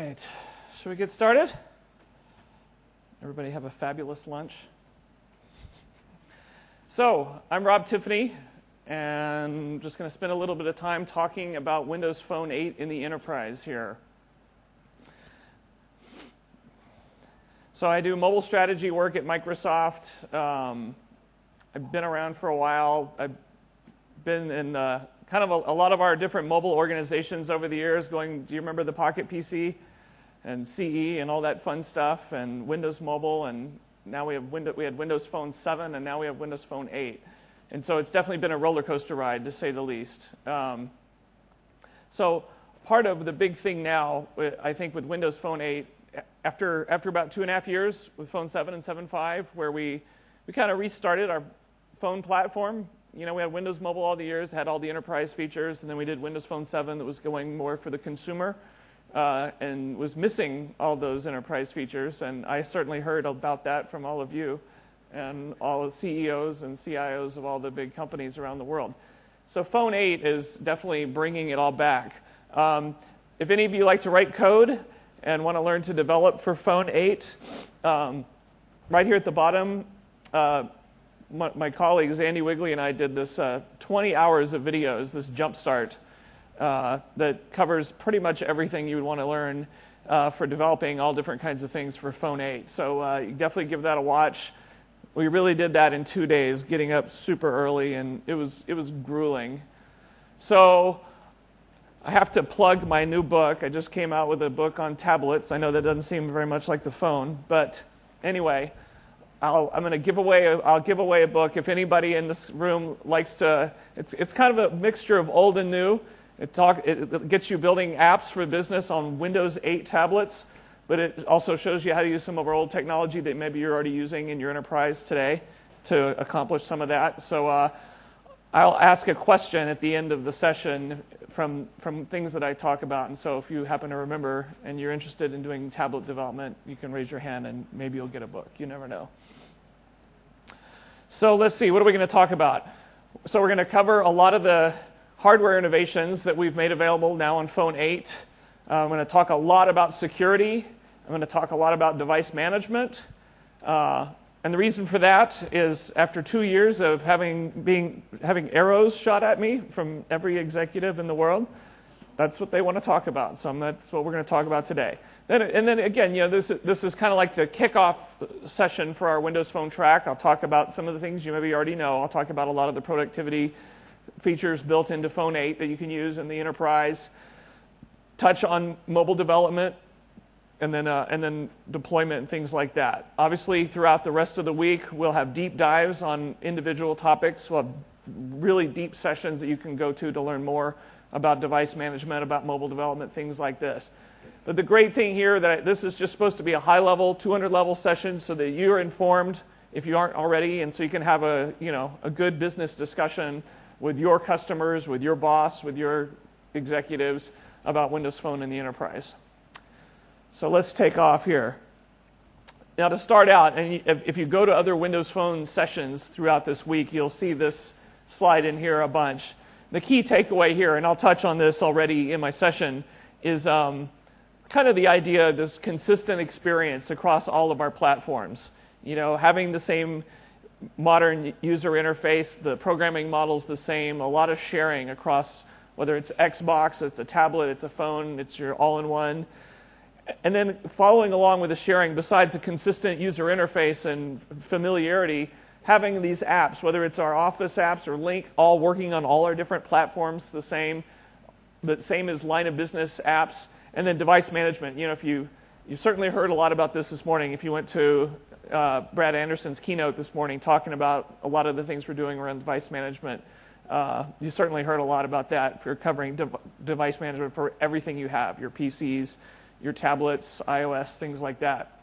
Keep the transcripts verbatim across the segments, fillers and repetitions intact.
right, should we get started? Everybody have a fabulous lunch. So, I'm Rob Tiffany, and I'm just going to spend a little bit of time talking about Windows Phone eight in the enterprise here. So I do mobile strategy work at Microsoft. Um, I've been around for a while. I've been in uh, kind of a, a lot of our different mobile organizations over the years. Going, do you remember the Pocket P C and C E and all that fun stuff, and Windows Mobile, and now we have Windows, we had Windows Phone seven, and now we have Windows Phone eight. And so it's definitely been a roller coaster ride, to say the least. Um, so part of the big thing now, I think, with Windows Phone eight, after after about two and a half years with Phone seven and seven point five, where we we kind of restarted our phone platform. You know, we had Windows Mobile all the years, had all the enterprise features, and then we did Windows Phone seven that was going more for the consumer uh, and was missing all those enterprise features. And I certainly heard about that from all of you and all the C E Os and C I Os of all the big companies around the world. So Phone eight is definitely bringing it all back. Um, if any of you like to write code and want to learn to develop for Phone eight, um, right here at the bottom, uh, my, my colleagues Andy Wigley and I did this uh, twenty hours of videos, this jumpstart, uh, that covers pretty much everything you would want to learn uh, for developing all different kinds of things for Phone eight. So uh, you definitely give that a watch. We really did that in two days, getting up super early, and it was it was grueling. So I have to plug my new book. I just came out with a book on tablets. I know that doesn't seem very much like the phone, but anyway, I'll, I'm going to give away. A, I'll give away a book if anybody in this room likes to. It's it's kind of a mixture of old and new. It talk it, it gets you building apps for business on Windows eight tablets, but it also shows you how to use some of our old technology that maybe you're already using in your enterprise today to accomplish some of that. So uh, I'll ask a question at the end of the session from from things that I talk about. And so if you happen to remember and you're interested in doing tablet development, you can raise your hand and maybe you'll get a book. You never know. So let's see, what are we going to talk about? So we're going to cover a lot of the hardware innovations that we've made available now on Phone eight. Uh, I'm going to talk a lot about security. I'm going to talk a lot about device management. Uh, and the reason for that is after two years of having being having arrows shot at me from every executive in the world, that's what they want to talk about. So that's what we're going to talk about today. Then, and then again, you know, this this is kind of like the kickoff session for our Windows Phone track. I'll talk about some of the things you maybe already know. I'll talk about a lot of the productivity features built into Phone eight that you can use in the enterprise. Touch on mobile development, and then uh, and then deployment and things like that. Obviously, throughout the rest of the week, we'll have deep dives on individual topics. We'll have really deep sessions that you can go to to learn more about device management, about mobile development, things like this. But the great thing here that I, this is just supposed to be a high-level, two hundred level session, so that you're informed if you aren't already, and so you can have a you know a good business discussion with your customers, with your boss, with your executives about Windows Phone in the enterprise. So let's take off here. Now to start out, and if you go to other Windows Phone sessions throughout this week, you'll see this slide in here a bunch. The key takeaway here, and I'll touch on this already in my session, is um, kind of the idea of this consistent experience across all of our platforms. You know, having the same modern user interface, the programming model's the same, a lot of sharing across, whether it's Xbox, it's a tablet, it's a phone, it's your all-in-one. And then following along with the sharing, besides a consistent user interface and familiarity, having these apps, whether it's our Office apps or Lync, all working on all our different platforms the same, but same as line of business apps, and then device management. You know, if you you certainly heard a lot about this this morning. If you went to uh, Brad Anderson's keynote this morning, talking about a lot of the things we're doing around device management. Uh, you certainly heard a lot about that for covering de device management for everything you have, your P Cs, your tablets, iOS, things like that.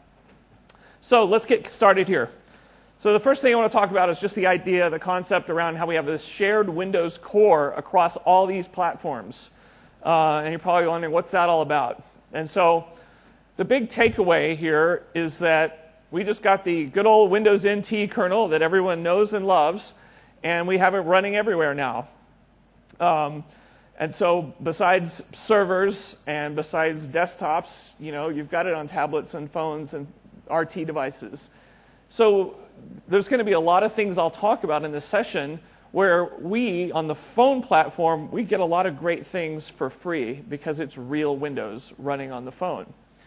So let's get started here. So the first thing I want to talk about is just the idea, the concept around how we have this shared Windows core across all these platforms. Uh, and you're probably wondering, what's that all about? And so the big takeaway here is that we just got the good old Windows N T kernel that everyone knows and loves, and we have it running everywhere now. Um, And so besides servers and besides desktops, you know, you've got it on tablets and phones and R T devices. So there's going to be a lot of things I'll talk about in this session where we, on the phone platform, we get a lot of great things for free because it's real Windows running on the phone.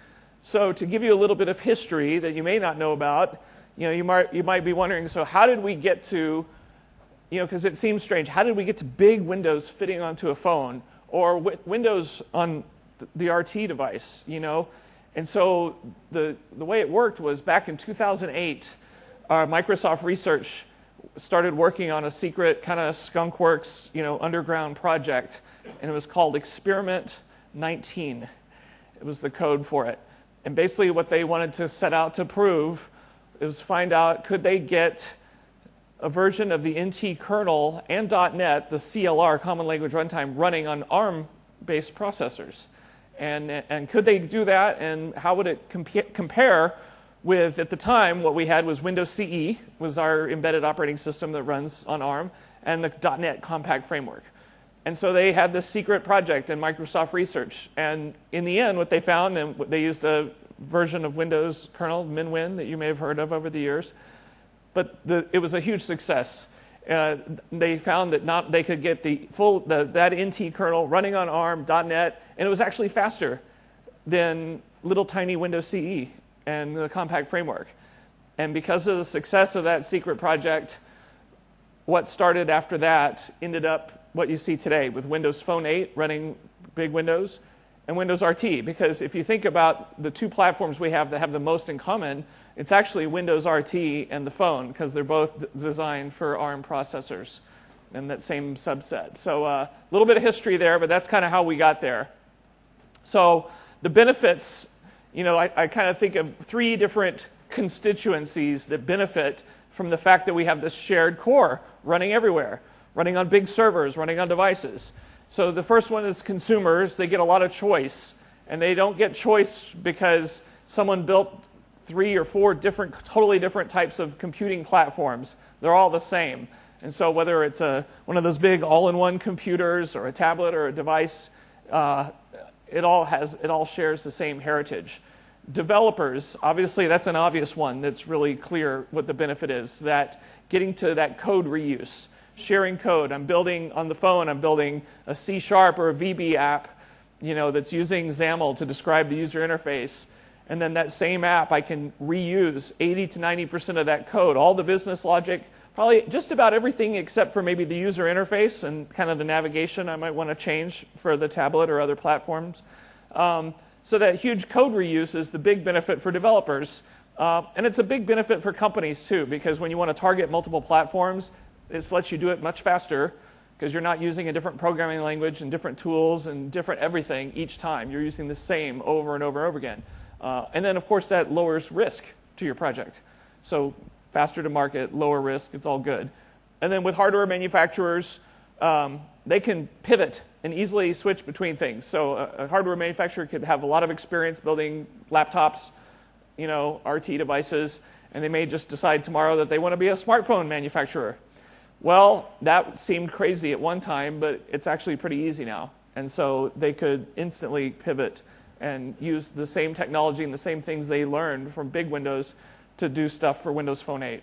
So to give you a little bit of history that you may not know about, you know, you might, you might be wondering, so how did we get to, you know, because it seems strange, how did we get to big Windows fitting onto a phone or w Windows on the R T device, you know? And so the, the way it worked was back in two thousand eight, uh, Microsoft Research started working on a secret kind of skunkworks, you know, underground project, and it was called Experiment nineteen. It was the code for it. And basically what they wanted to set out to prove is find out, could they get a version of the N T kernel and .NET, the C L R, Common Language Runtime, running on ARM-based processors? And, and could they do that, and how would it compa compare with, at the time, what we had was Windows C E, was our embedded operating system that runs on ARM, and the .NET Compact Framework. And so they had this secret project in Microsoft Research. And in the end, what they found, and they used a version of Windows kernel, MinWin, that you may have heard of over the years. But the, it was a huge success. Uh, they found that not, they could get the full, the, that N T kernel running on ARM, .NET, and it was actually faster than little tiny Windows C E and the Compact Framework. And because of the success of that secret project, what started after that ended up what you see today with Windows Phone eight running big Windows and Windows R T. Because if you think about the two platforms we have that have the most in common, it's actually Windows R T and the phone, because they're both designed for ARM processors and that same subset. So a uh, little bit of history there, but that's kind of how we got there. So the benefits, you know, I, I kind of think of three different constituencies that benefit from the fact that we have this shared core running everywhere, running on big servers, running on devices. So the first one is consumers. They get a lot of choice, and they don't get choice because someone built three or four different, totally different types of computing platforms. They're all the same. And so whether it's a, one of those big all-in-one computers or a tablet or a device, uh, it all has, it all shares the same heritage. Developers, obviously that's an obvious one that's really clear what the benefit is, that getting to that code reuse, sharing code. I'm building on the phone, I'm building a C sharp or a V B app, you know, that's using XAML to describe the user interface. And then that same app, I can reuse eighty to ninety percent of that code, all the business logic, probably just about everything except for maybe the user interface and kind of the navigation I might want to change for the tablet or other platforms. Um, so that huge code reuse is the big benefit for developers. Uh, and it's a big benefit for companies too, because when you want to target multiple platforms, it lets you do it much faster because you're not using a different programming language and different tools and different everything each time. You're using the same over and over and over again. Uh, and then, of course, that lowers risk to your project. So faster to market, lower risk, it's all good. And then with hardware manufacturers, um, they can pivot and easily switch between things. So a, a hardware manufacturer could have a lot of experience building laptops, you know, R T devices, and they may just decide tomorrow that they want to be a smartphone manufacturer. Well, that seemed crazy at one time, but it's actually pretty easy now. And so they could instantly pivot and use the same technology and the same things they learned from big Windows to do stuff for Windows Phone eight.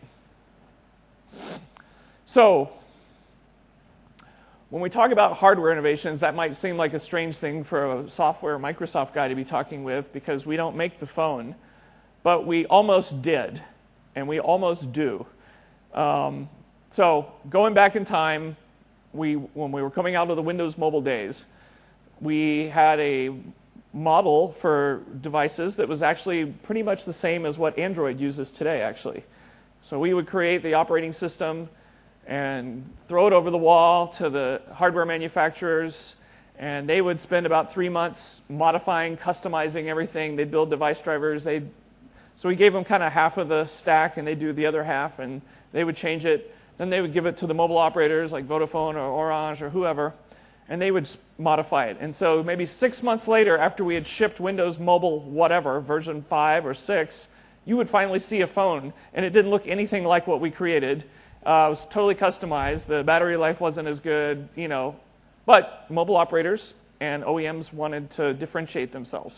So when we talk about hardware innovations, that might seem like a strange thing for a software Microsoft guy to be talking with, because we don't make the phone, but we almost did, and we almost do. Um, so going back in time, we, when we were coming out of the Windows Mobile days, we had a model for devices that was actually pretty much the same as what Android uses today, actually. So we would create the operating system and throw it over the wall to the hardware manufacturers, and they would spend about three months modifying, customizing everything. They'd build device drivers. They'd, so we gave them kind of half of the stack, and they'd do the other half, and they would change it. Then they would give it to the mobile operators like Vodafone or Orange or whoever, and they would modify it. And so maybe six months later, after we had shipped Windows Mobile whatever, version five or six, you would finally see a phone, and it didn't look anything like what we created. Uh, it was totally customized. The battery life wasn't as good, you know, But mobile operators and O E Ms wanted to differentiate themselves.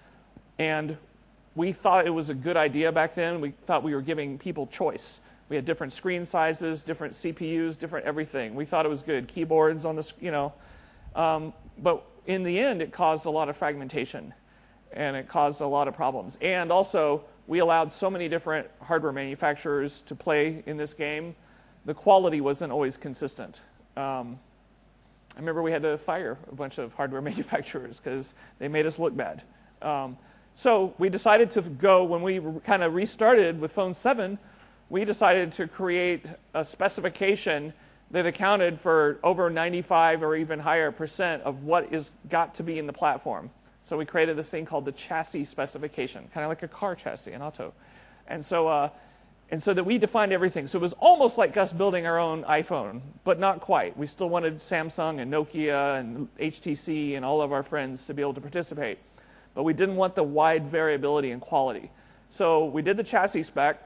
And we thought it was a good idea back then. We thought we were giving people choice. We had different screen sizes, different C P Us, different everything. We thought it was good. Keyboards on the, you know. Um, but in the end, it caused a lot of fragmentation. And it caused a lot of problems. And also, we allowed so many different hardware manufacturers to play in this game. The quality wasn't always consistent. Um, I remember we had to fire a bunch of hardware manufacturers because they made us look bad. Um, so we decided to go, when we kind of restarted with Phone seven, we decided to create a specification that accounted for over ninety-five or even higher percent of what is got to be in the platform. So we created this thing called the chassis specification, kind of like a car chassis, an auto. And so, uh, and so that we defined everything. So it was almost like us building our own iPhone, but not quite. We still wanted Samsung and Nokia and H T C and all of our friends to be able to participate. But we didn't want the wide variability in quality. So we did the chassis spec.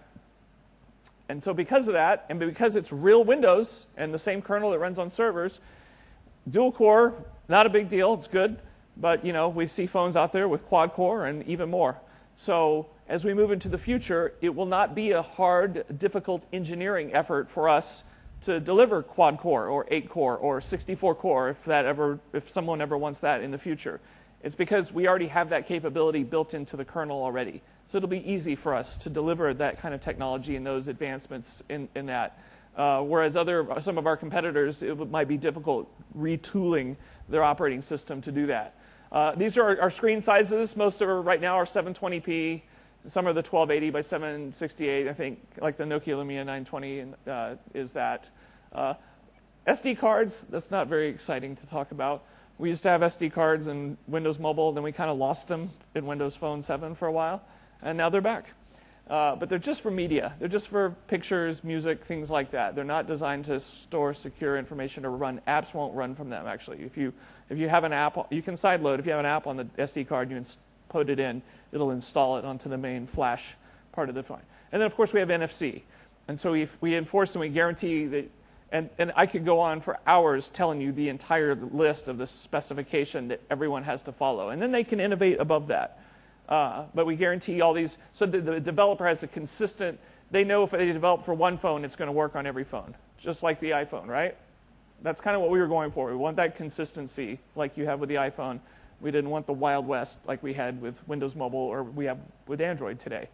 And so because of that, and because it's real Windows and the same kernel that runs on servers, dual core, not a big deal, it's good. But you know, we see phones out there with quad core and even more. So as we move into the future, it will not be a hard, difficult engineering effort for us to deliver quad core or eight core or sixty-four core if that ever, if someone ever wants that in the future. It's because we already have that capability built into the kernel already. So it'll be easy for us to deliver that kind of technology and those advancements in, in that. Uh, whereas other, some of our competitors, it might be difficult retooling their operating system to do that. Uh, these are our, our screen sizes. Most of them right now are seven twenty p. Some are the twelve eighty by seven sixty-eight. I think like the Nokia Lumia nine twenty uh, is that. Uh, S D cards, that's not very exciting to talk about. We used to have S D cards in Windows Mobile, then we kind of lost them in Windows Phone seven for a while, and now they're back. Uh, but they're just for media. They're just for pictures, music, things like that. They're not designed to store secure information or run. Apps won't run from them, actually. If you, if you have an app, you can sideload. If you have an app on the S D card, you can put it in. It'll install it onto the main flash part of the phone. And then, of course, we have N F C. And so we, we enforce and we guarantee that, and, and I could go on for hours telling you the entire list of the specification that everyone has to follow. And then they can innovate above that. Uh, but we guarantee all these, so that the developer has a consistent, they know if they develop for one phone, it's going to work on every phone, just like the iPhone, right? That's kind of what we were going for. We want that consistency like you have with the iPhone. We didn't want the Wild West like we had with Windows Mobile or we have with Android today.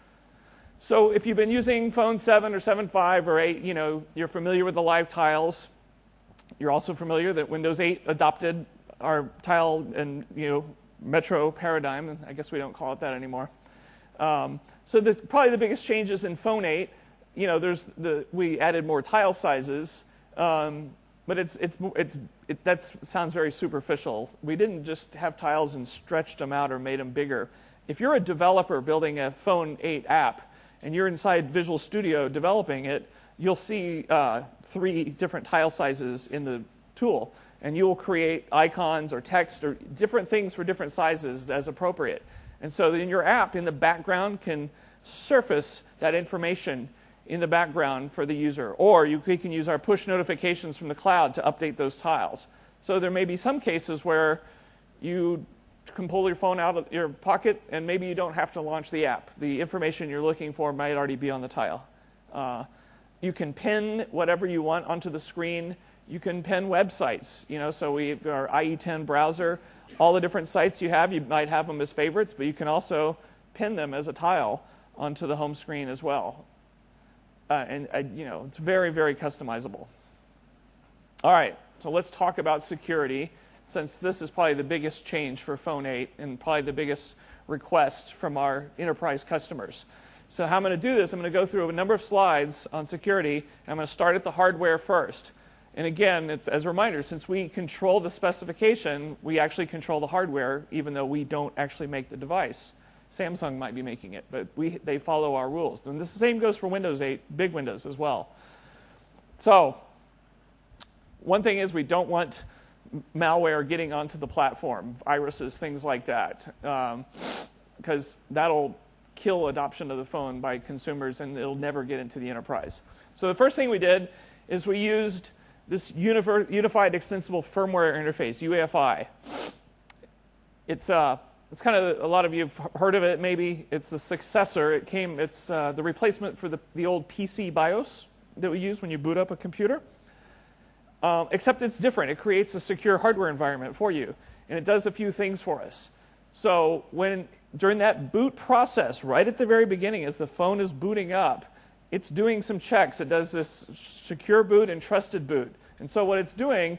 So if you've been using Phone seven or seven point five or eight, you know, you're familiar with the live tiles. You're also familiar that Windows eight adopted our tile and, you know, Metro paradigm. I guess we don't call it that anymore. Um, so the, probably the biggest changes in Phone eight, you know, there's the we added more tile sizes, um, but it's it's it's it, that sounds very superficial. We didn't just have tiles and stretched them out or made them bigger. If you're a developer building a Phone eight app and you're inside Visual Studio developing it, you'll see uh, three different tile sizes in the tool. And you will create icons or text or different things for different sizes as appropriate. And so in your app, in the background, can surface that information in the background for the user. Or you can use our push notifications from the cloud to update those tiles. So there may be some cases where you can pull your phone out of your pocket and maybe you don't have to launch the app. The information you're looking for might already be on the tile. Uh, you can pin whatever you want onto the screen. You can pin websites, you know, so we our I E ten browser, all the different sites you have, you might have them as favorites, but you can also pin them as a tile onto the home screen as well. Uh, and, uh, you know, it's very, very customizable. All right, so let's talk about security, since this is probably the biggest change for Phone eight and probably the biggest request from our enterprise customers. So how I'm going to do this, I'm going to go through a number of slides on security, and I'm going to start at the hardware first. And again, it's, as a reminder, since we control the specification, we actually control the hardware, even though we don't actually make the device. Samsung might be making it, but we, they follow our rules. And the same goes for Windows eight, big Windows as well. So one thing is we don't want malware getting onto the platform, viruses, things like that, um, because that'll kill adoption of the phone by consumers, and it'll never get into the enterprise. So the first thing we did is we used this Unified Extensible Firmware Interface, U E F I. It's uh, it's kind of, a lot of you have heard of it maybe. It's the successor. It came, it's uh, the replacement for the, the old P C BIOS that we use when you boot up a computer. Um, except it's different. It creates a secure hardware environment for you. And it does a few things for us. So when during that boot process, right at the very beginning, as the phone is booting up, it's doing some checks. It does this secure boot and trusted boot. And so what it's doing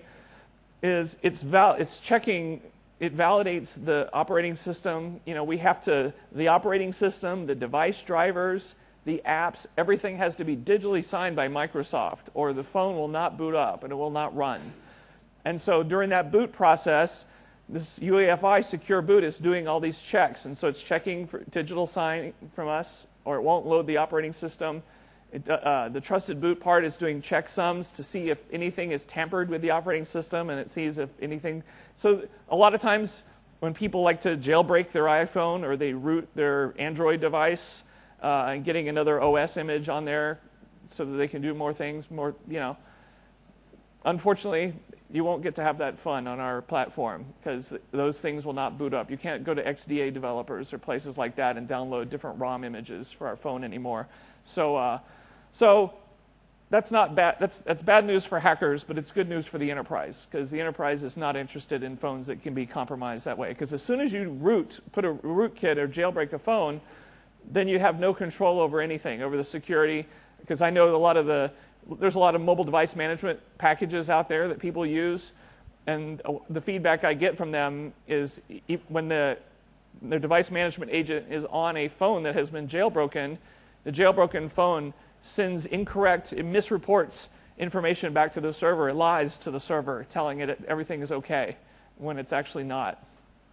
is it's val it's checking, it validates the operating system. You know, we have to, the operating system, the device drivers, the apps, everything has to be digitally signed by Microsoft, or the phone will not boot up and it will not run. And so during that boot process, this U E F I secure boot is doing all these checks. And so it's checking for digital sign from us, or it won't load the operating system. It, uh, the trusted boot part is doing checksums to see if anything is tampered with the operating system, and it sees if anything. So a lot of times when people like to jailbreak their iPhone or they root their Android device uh, and getting another O S image on there so that they can do more things, more, you know. Unfortunately, you won't get to have that fun on our platform because th those things will not boot up. You can't go to X D A developers or places like that and download different ROM images for our phone anymore. So, uh, so that's not bad. That's that's bad news for hackers, but it's good news for the enterprise because the enterprise is not interested in phones that can be compromised that way. Because as soon as you root, put a rootkit or jailbreak a phone, then you have no control over anything, over the security. Because I know a lot of the there's a lot of mobile device management packages out there that people use, and the feedback I get from them is when the their device management agent is on a phone that has been jailbroken, the jailbroken phone sends incorrect, it misreports information back to the server. It lies to the server, telling it everything is okay when it's actually not.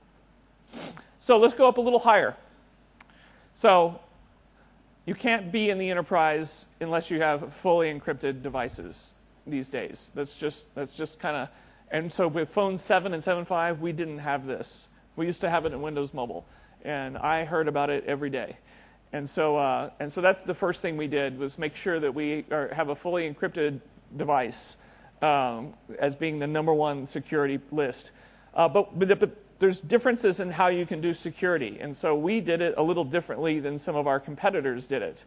So let's go up a little higher. So you can't be in the enterprise unless you have fully encrypted devices these days. That's just that's just kind of, and so with phone seven and seven point five, we didn't have this. We used to have it in Windows Mobile, and I heard about it every day. And so uh, and so that's the first thing we did, was make sure that we are, have a fully encrypted device um, as being the number one security list. Uh, but, but but there's differences in how you can do security. And so we did it a little differently than some of our competitors did it.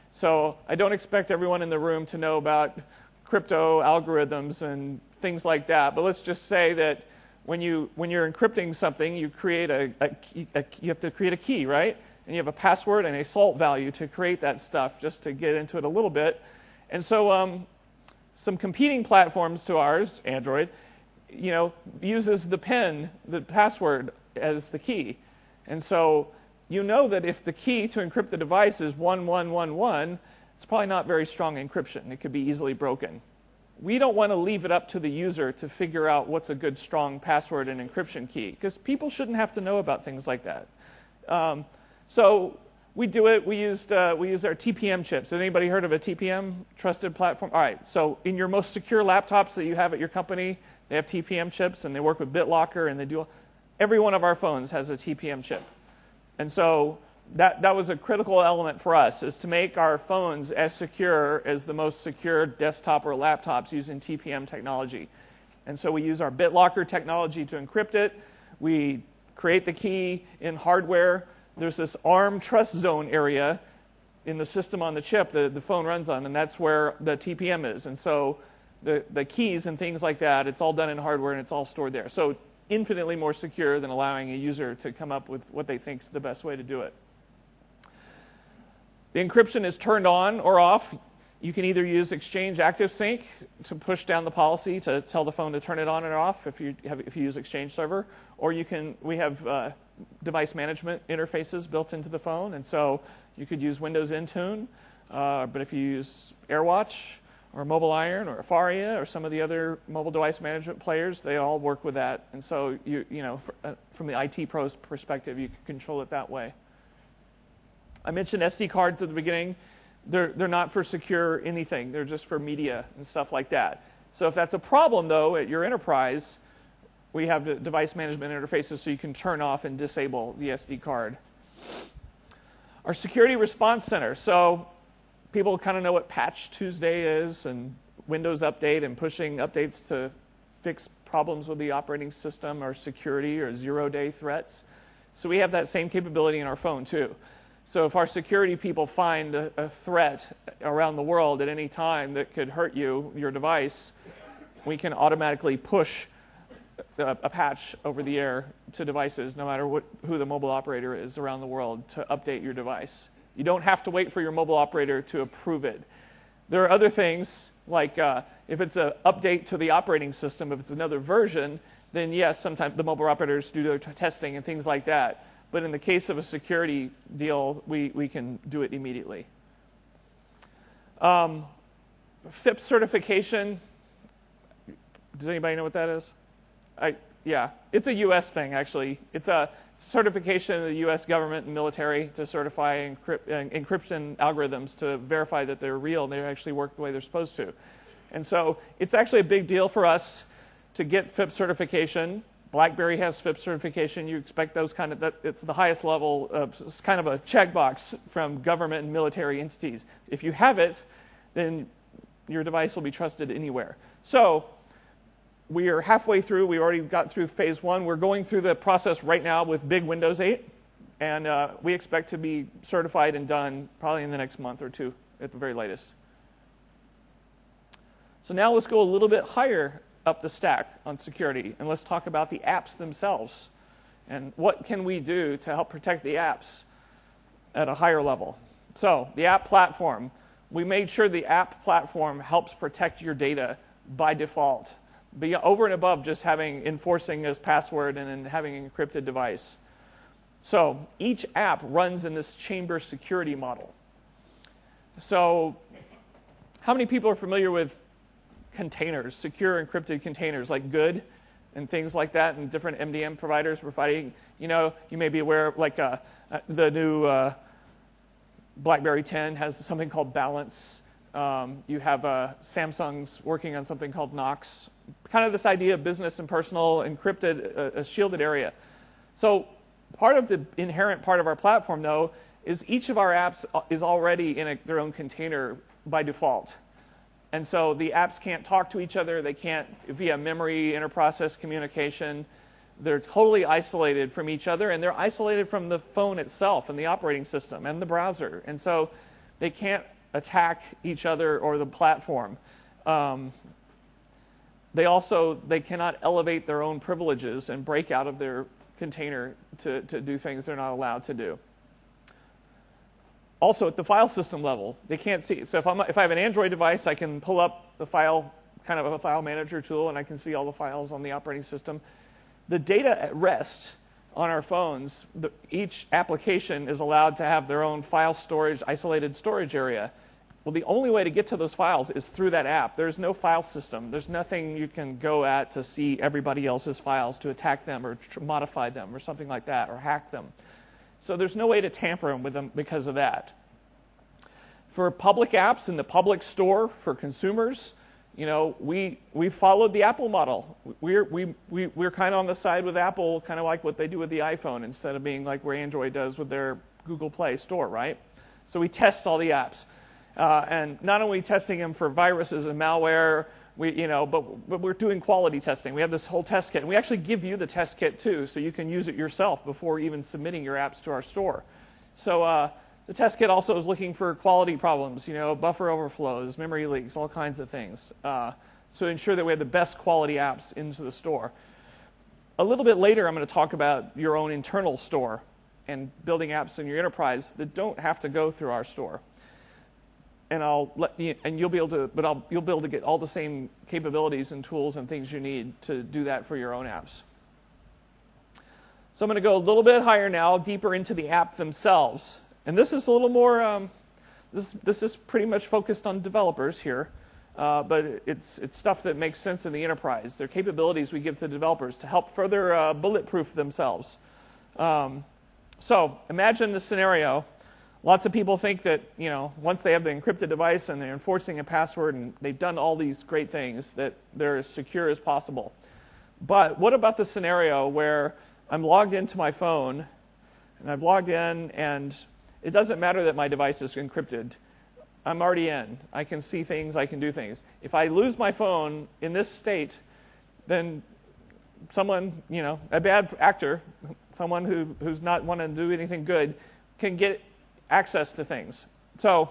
So I don't expect everyone in the room to know about crypto algorithms and things like that. But let's just say that when, you, when you're encrypting something, you, create a, a, key, a you have to create a key, right? And you have a password and a salt value to create that stuff, just to get into it a little bit. And so um, some competing platforms to ours, Android, you know, uses the PIN, the password, as the key. And so you know that if the key to encrypt the device is one one one one, it's probably not very strong encryption. It could be easily broken. We don't want to leave it up to the user to figure out what's a good strong password and encryption key, because people shouldn't have to know about things like that. Um, so we do it. We used uh, we use our T P M chips. Has anybody heard of a T P M, trusted platform? All right. So in your most secure laptops that you have at your company, they have T P M chips, and they work with BitLocker, and they do. Every one of our phones has a T P M chip, and so that that was a critical element for us, is to make our phones as secure as the most secure desktop or laptops using T P M technology. And so we use our BitLocker technology to encrypt it. We create the key in hardware. There's this ARM trust zone area in the system on the chip that the phone runs on, and that's where the T P M is. And so the, the keys and things like that, it's all done in hardware and it's all stored there. So infinitely more secure than allowing a user to come up with what they think is the best way to do it. The encryption is turned on or off. You can either use Exchange ActiveSync to push down the policy to tell the phone to turn it on or off if you, have, if you use Exchange Server, or you can, we have uh, device management interfaces built into the phone, and so you could use Windows Intune, uh, but if you use AirWatch or MobileIron or Afaria or some of the other mobile device management players, they all work with that. And so you, you know, for, uh, from the I T pro's perspective, you can control it that way. I mentioned S D cards at the beginning. They're, they're not for secure anything. They're just for media and stuff like that. So if that's a problem, though, at your enterprise, we have device management interfaces so you can turn off and disable the S D card. Our Security Response Center. So people kind of know what Patch Tuesday is and Windows Update and pushing updates to fix problems with the operating system or security or zero-day threats. So we have that same capability in our phone too. So if our security people find a, a threat around the world at any time that could hurt you, your device, we can automatically push a, a patch over the air to devices, no matter what, who the mobile operator is around the world, to update your device. You don't have to wait for your mobile operator to approve it. There are other things, like uh, if it's an update to the operating system, if it's another version, then yes, sometimes the mobile operators do their t- testing and things like that. But in the case of a security deal, we, we can do it immediately. Um, F I P S certification, does anybody know what that is? I, yeah, it's a U S thing, actually. It's a certification of the U S government and military to certify encrypt, uh, encryption algorithms to verify that they're real and they actually work the way they're supposed to. And so it's actually a big deal for us to get F I P S certification. BlackBerry has F I P S certification. You expect those kind of, that, it's the highest level, of, it's kind of a checkbox from government and military entities. If you have it, then your device will be trusted anywhere. So we are halfway through. We already got through phase one. We're going through the process right now with big Windows eight. And uh, we expect to be certified and done probably in the next month or two at the very latest. So now let's go a little bit higher up the stack on security, and let's talk about the apps themselves and what can we do to help protect the apps at a higher level. So the app platform, we made sure the app platform helps protect your data by default, be over and above just having enforcing as password and then having an encrypted device. So each app runs in this chamber security model. So how many people are familiar with containers, secure encrypted containers like Good and things like that, and different M D M providers providing, you know, you may be aware of like uh, uh, the new uh, BlackBerry ten has something called Balance. Um, you have uh, Samsung's working on something called Knox. Kind of this idea of business and personal encrypted, uh, a shielded area. So part of the inherent part of our platform, though, is each of our apps is already in a, their own container by default. And so the apps can't talk to each other. They can't, via memory, interprocess communication. They're totally isolated from each other, and they're isolated from the phone itself and the operating system and the browser. And so they can't attack each other or the platform. Um, they also, they cannot elevate their own privileges and break out of their container to, to do things they're not allowed to do. Also, at the file system level, they can't see. So if, I'm, if I have an Android device, I can pull up the file, kind of a file manager tool, and I can see all the files on the operating system. The data at rest on our phones, the, each application is allowed to have their own file storage, isolated storage area. Well, the only way to get to those files is through that app. There's no file system. There's nothing you can go at to see everybody else's files, to attack them or tr- modify them or something like that, or hack them. So there's no way to tamper with them because of that. For public apps in the public store for consumers, you know, we we followed the Apple model. We're we we we're kind of on the side with Apple, kind of like what they do with the iPhone, instead of being like where Android does with their Google Play Store, right? So we test all the apps, uh, and not only testing them for viruses and malware, we you know, but but we're doing quality testing. We have this whole test kit, and we actually give you the test kit too, so you can use it yourself before even submitting your apps to our store. So. Uh, The test kit also is looking for quality problems, you know, buffer overflows, memory leaks, all kinds of things, uh, to ensure that we have the best quality apps into the store. A little bit later, I'm going to talk about your own internal store and building apps in your enterprise that don't have to go through our store. And I'll let you, and you'll be able to, but I'll, you'll be able to get all the same capabilities and tools and things you need to do that for your own apps. So I'm going to go a little bit higher now, deeper into the app themselves. And this is a little more, um, this, this is pretty much focused on developers here, uh, but it's, it's stuff that makes sense in the enterprise. They're capabilities we give to developers to help further uh, bulletproof themselves. Um, so imagine the scenario. Lots of people think that, you know, once they have the encrypted device and they're enforcing a password and they've done all these great things, that they're as secure as possible. But what about the scenario where I'm logged into my phone and I've logged in and it doesn't matter that my device is encrypted. I'm already in. I can see things, I can do things. If I lose my phone in this state, then someone, you know, a bad actor, someone who, who's not wanting to do anything good, can get access to things. So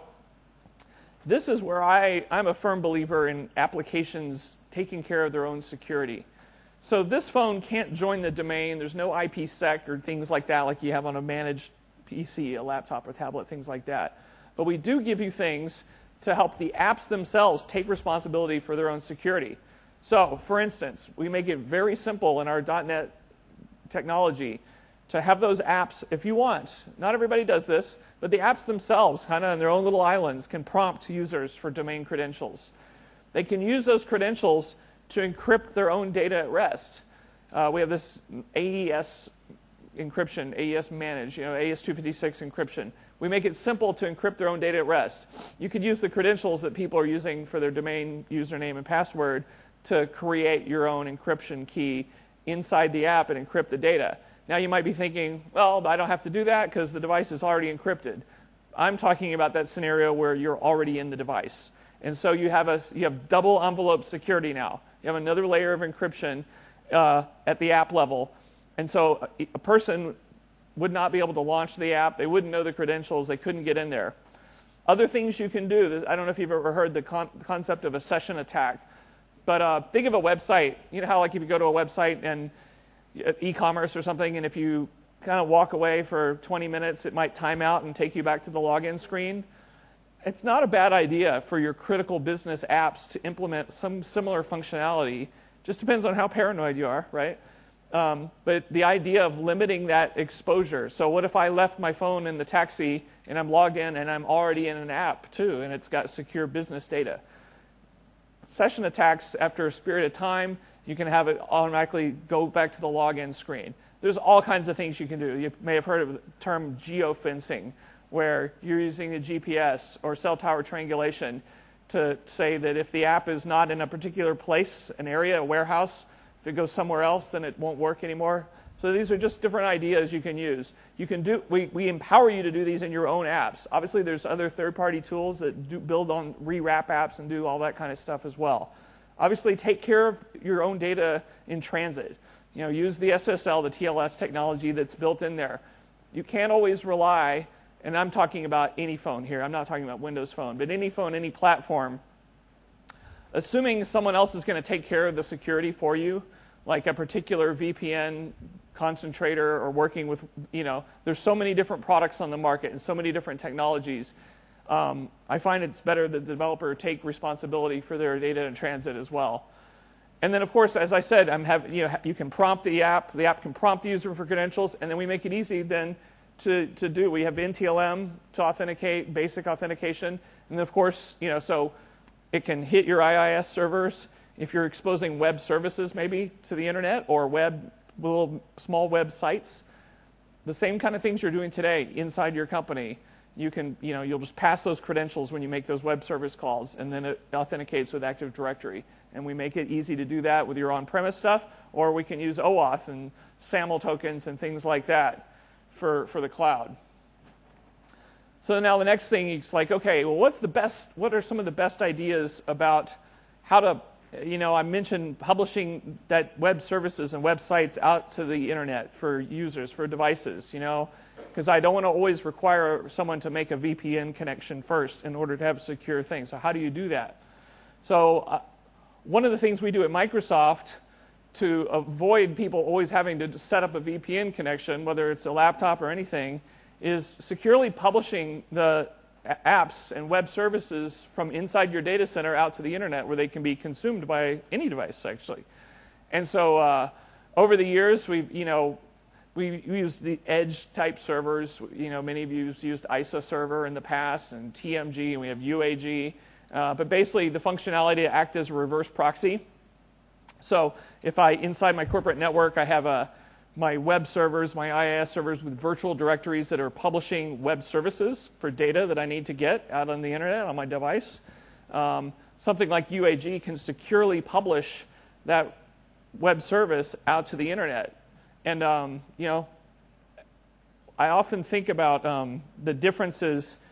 this is where I, I'm a firm believer in applications taking care of their own security. So this phone can't join the domain. There's no I P sec or things like that like you have on a managed P C, a laptop or tablet, things like that. But we do give you things to help the apps themselves take responsibility for their own security. So, for instance, we make it very simple in our dot net technology to have those apps, if you want. Not everybody does this, but the apps themselves, kind of in their own little islands, can prompt users for domain credentials. They can use those credentials to encrypt their own data at rest. Uh, we have this A E S encryption, A E S manage, you know, A E S two fifty-six encryption. We make it simple to encrypt their own data at rest. You could use the credentials that people are using for their domain username and password to create your own encryption key inside the app and encrypt the data. Now you might be thinking, well, I don't have to do that because the device is already encrypted. I'm talking about that scenario where you're already in the device. And so you have, a, you have double envelope security now. You have another layer of encryption uh, at the app level. And so a, a person would not be able to launch the app. They wouldn't know the credentials. They couldn't get in there. Other things you can do, I don't know if you've ever heard the con concept of a session attack. But uh, think of a website. You know how like if you go to a website and e-commerce or something, and if you kind of walk away for twenty minutes, it might time out and take you back to the login screen. It's not a bad idea for your critical business apps to implement some similar functionality. Just depends on how paranoid you are, right? Um, but the idea of limiting that exposure. So what if I left my phone in the taxi and I'm logged in and I'm already in an app too, and it's got secure business data? Session attacks, after a period of time, you can have it automatically go back to the login screen. There's all kinds of things you can do. You may have heard of the term geofencing, where you're using the G P S or cell tower triangulation to say that if the app is not in a particular place, an area, a warehouse, if it goes somewhere else, then it won't work anymore. So these are just different ideas you can use. You can do, we, we empower you to do these in your own apps. Obviously, there's other third-party tools that do build on rewrap apps and do all that kind of stuff as well. Obviously, take care of your own data in transit. You know, use the S S L, the T L S technology that's built in there. You can't always rely, and I'm talking about any phone here. I'm not talking about Windows Phone, but any phone, any platform. Assuming someone else is going to take care of the security for you, like a particular V P N concentrator or working with, you know, there's so many different products on the market and so many different technologies. Um, I find it's better that the developer take responsibility for their data in transit as well. And then, of course, as I said, I'm have, you know, you can prompt the app. The app can prompt the user for credentials, and then we make it easy then to, to do. We have N T L M to authenticate, basic authentication. And then, of course, you know, so it can hit your I I S servers if you're exposing web services maybe to the internet or web, little small web sites. The same kind of things you're doing today inside your company. You can, you know, you'll just pass those credentials when you make those web service calls, and then it authenticates with Active Directory. And we make it easy to do that with your on-premise stuff, or we can use OAuth and SAML tokens and things like that for, for the cloud. So now the next thing is like, okay, well, what's the best, what are some of the best ideas about how to, you know, I mentioned publishing that web services and websites out to the internet for users, for devices, you know, because I don't want to always require someone to make a V P N connection first in order to have a secure thing. So how do you do that? So uh, one of the things we do at Microsoft to avoid people always having to set up a V P N connection, whether it's a laptop or anything, is securely publishing the apps and web services from inside your data center out to the internet where they can be consumed by any device, actually. And so uh, over the years, we've, you know, we used the edge type servers. You know, many of you have used I S A server in the past and T M G, and we have U A G. Uh, but basically, the functionality to act as a reverse proxy. So if I, inside my corporate network, I have a, my web servers, my I I S servers with virtual directories that are publishing web services for data that I need to get out on the internet on my device. Um, something like U A G can securely publish that web service out to the internet. And, um, you know, I often think about um, the differences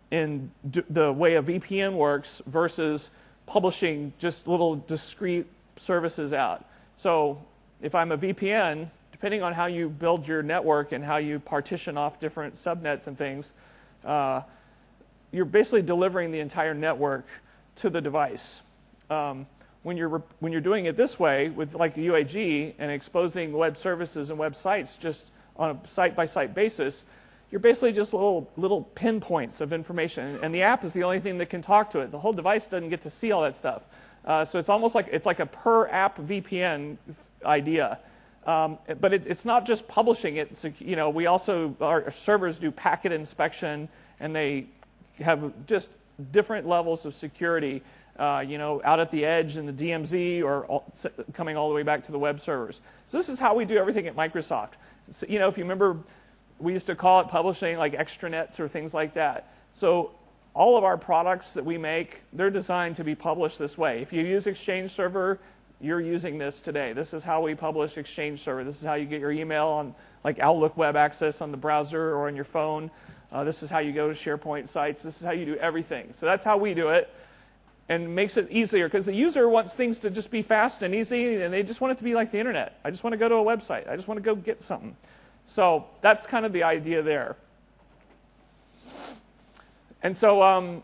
in d the way a V P N works versus publishing just little discrete services out. So if I'm a V P N, depending on how you build your network and how you partition off different subnets and things, uh, you're basically delivering the entire network to the device. Um, when you're when you're doing it this way with like the U A G and exposing web services and websites just on a site-by-site basis, you're basically just little little pinpoints of information, and the app is the only thing that can talk to it. The whole device doesn't get to see all that stuff. Uh, so it's almost like it's like a per-app V P N idea. Um, but it, it's not just publishing it. So, you know, we also our servers do packet inspection, and they have just different levels of security. Uh, you know, out at the edge in the D M Z or all, coming all the way back to the web servers. So this is how we do everything at Microsoft. So, you know, if you remember, we used to call it publishing like extranets or things like that. So all of our products that we make, they're designed to be published this way. If you use Exchange Server, you're using this today. This is how we publish Exchange Server. This is how you get your email on like Outlook Web Access on the browser or on your phone. Uh, this is how you go to SharePoint sites. This is how you do everything. So that's how we do it. And makes it easier, because the user wants things to just be fast and easy, and they just want it to be like the internet. I just want to go to a website. I just want to go get something. So that's kind of the idea there. And so um,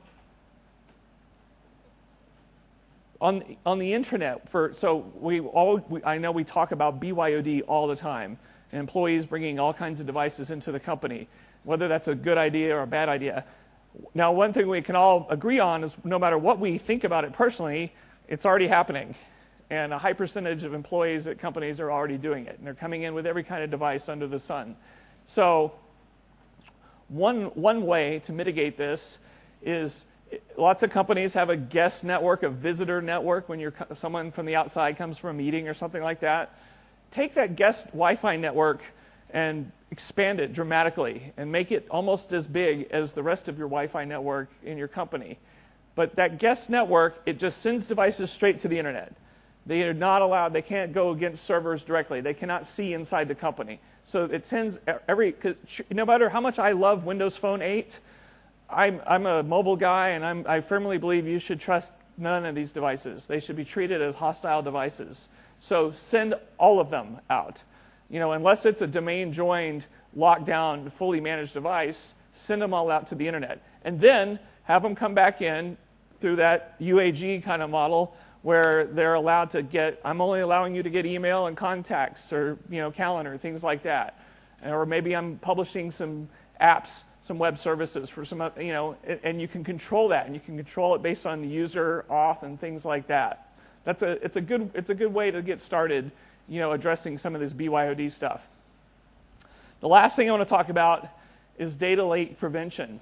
on, on the intranet, for, so we all, we, I know we talk about B Y O D all the time, and employees bringing all kinds of devices into the company, whether that's a good idea or a bad idea. Now, one thing we can all agree on is no matter what we think about it personally, it's already happening. And a high percentage of employees at companies are already doing it. And they're coming in with every kind of device under the sun. So one, one way to mitigate this is lots of companies have a guest network, a visitor network, when you're, someone from the outside comes for a meeting or something like that. Take that guest Wi-Fi network and expand it dramatically and make it almost as big as the rest of your Wi-Fi network in your company. But that guest network, it just sends devices straight to the internet. They are not allowed, they can't go against servers directly. They cannot see inside the company. So it sends every, no matter how much I love Windows Phone eight, I'm, I'm a mobile guy, and I'm, I firmly believe you should trust none of these devices. They should be treated as hostile devices. So send all of them out. You know, unless it's a domain-joined, locked-down, fully managed device, send them all out to the internet. And then have them come back in through that U A G kind of model where they're allowed to get, I'm only allowing you to get email and contacts or, you know, calendar, things like that. Or maybe I'm publishing some apps, some web services for some, you know, and you can control that. And you can control it based on the user auth and things like that. That's a, it's a good, it's a good way to get started, you know, addressing some of this B Y O D stuff. The last thing I want to talk about is data leak prevention.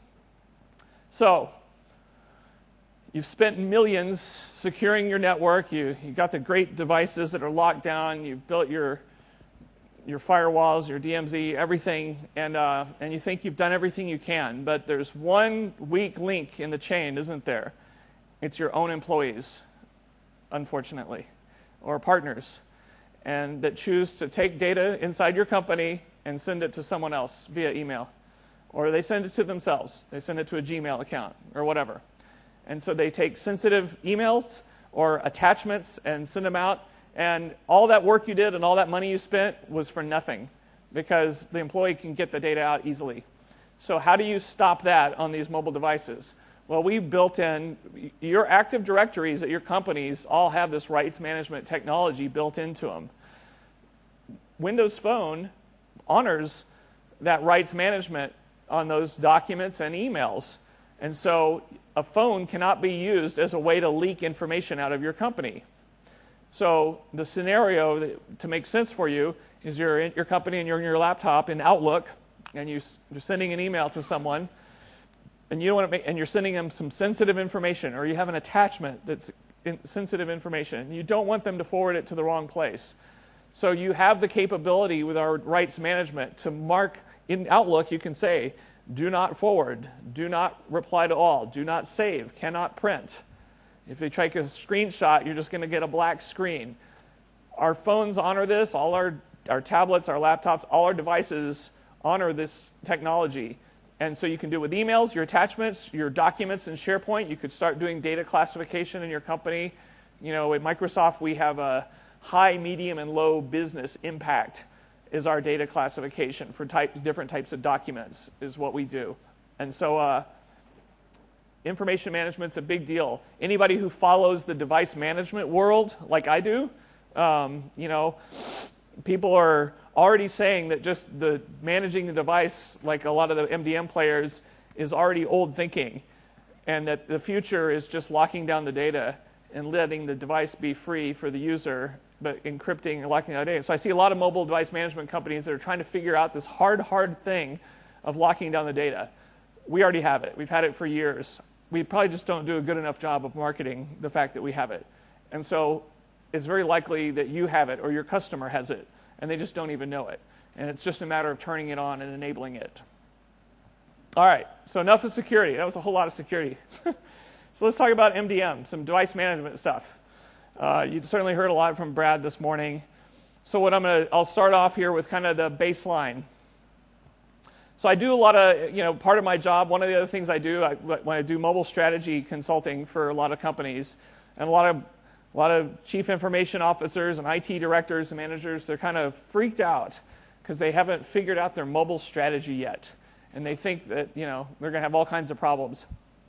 So you've spent millions securing your network. You, you've got the great devices that are locked down. You've built your, your firewalls, your D M Z, everything, and, uh, and you think you've done everything you can. But there's one weak link in the chain, isn't there? It's your own employees, unfortunately, or partners, and that choose to take data inside your company and send it to someone else via email. Or they send it to themselves. They send it to a Gmail account or whatever. And so they take sensitive emails or attachments and send them out. And all that work you did and all that money you spent was for nothing, because the employee can get the data out easily. So how do you stop that on these mobile devices? Well, we built in, your Active Directories at your companies all have this rights management technology built into them. Windows Phone honors that rights management on those documents and emails. And so a phone cannot be used as a way to leak information out of your company. So the scenario that, to make sense for you is you're in your company and you're in your laptop in Outlook, and you, you're sending an email to someone, and you don't want to make, and you're sending them some sensitive information, or you have an attachment that's in sensitive information, and you don't want them to forward it to the wrong place. So you have the capability with our rights management to mark in Outlook. You can say, do not forward, do not reply to all, do not save, cannot print. If you take a screenshot, you're just going to get a black screen. Our phones honor this, all our, our tablets, our laptops, all our devices honor this technology. And so you can do it with emails, your attachments, your documents in SharePoint. You could start doing data classification in your company. You know, at Microsoft, we have a high, medium, and low business impact is our data classification for type, different types of documents is what we do. And so uh, information management's a big deal. Anybody who follows the device management world like I do, um, you know, people are already saying that just the managing the device, like a lot of the M D M players, is already old thinking, and that the future is just locking down the data and letting the device be free for the user, but encrypting and locking down the data. So I see a lot of mobile device management companies that are trying to figure out this hard, hard thing of locking down the data. We already have it. We've had it for years. We probably just don't do a good enough job of marketing the fact that we have it. And so it's very likely that you have it or your customer has it, and they just don't even know it. And it's just a matter of turning it on and enabling it. All right, so enough of security. That was a whole lot of security. So let's talk about M D M, some device management stuff. Uh, you certainly heard a lot from Brad this morning. So what I'm gonna, I'll start off here with kind of the baseline. So I do a lot of, you know, part of my job, one of the other things I do, I, when I do mobile strategy consulting for a lot of companies, and a lot of, a lot of chief information officers and I T directors and managers, they're kind of freaked out because they haven't figured out their mobile strategy yet. And they think that, you know, they're gonna have all kinds of problems.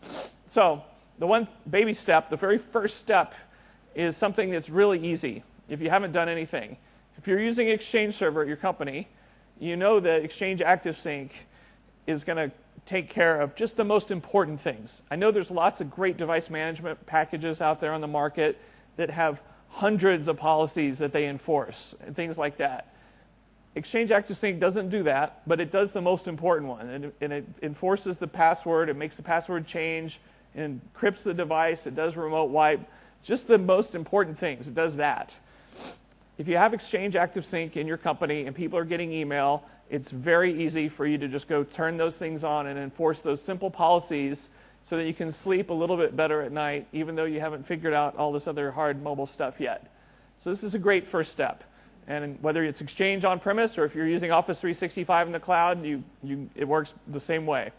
So the one baby step, the very first step, is something that's really easy if you haven't done anything. If you're using Exchange Server at your company, you know that Exchange ActiveSync is going to take care of just the most important things. I know there's lots of great device management packages out there on the market that have hundreds of policies that they enforce and things like that. Exchange ActiveSync doesn't do that, but it does the most important one. And it, and it enforces the password, it makes the password change, it encrypts the device, it does remote wipe. Just the most important things, it does that. If you have Exchange ActiveSync in your company and people are getting email, it's very easy for you to just go turn those things on and enforce those simple policies so that you can sleep a little bit better at night, even though you haven't figured out all this other hard mobile stuff yet. So this is a great first step. And whether it's Exchange on-premise or if you're using Office three sixty-five in the cloud, you, you, it works the same way.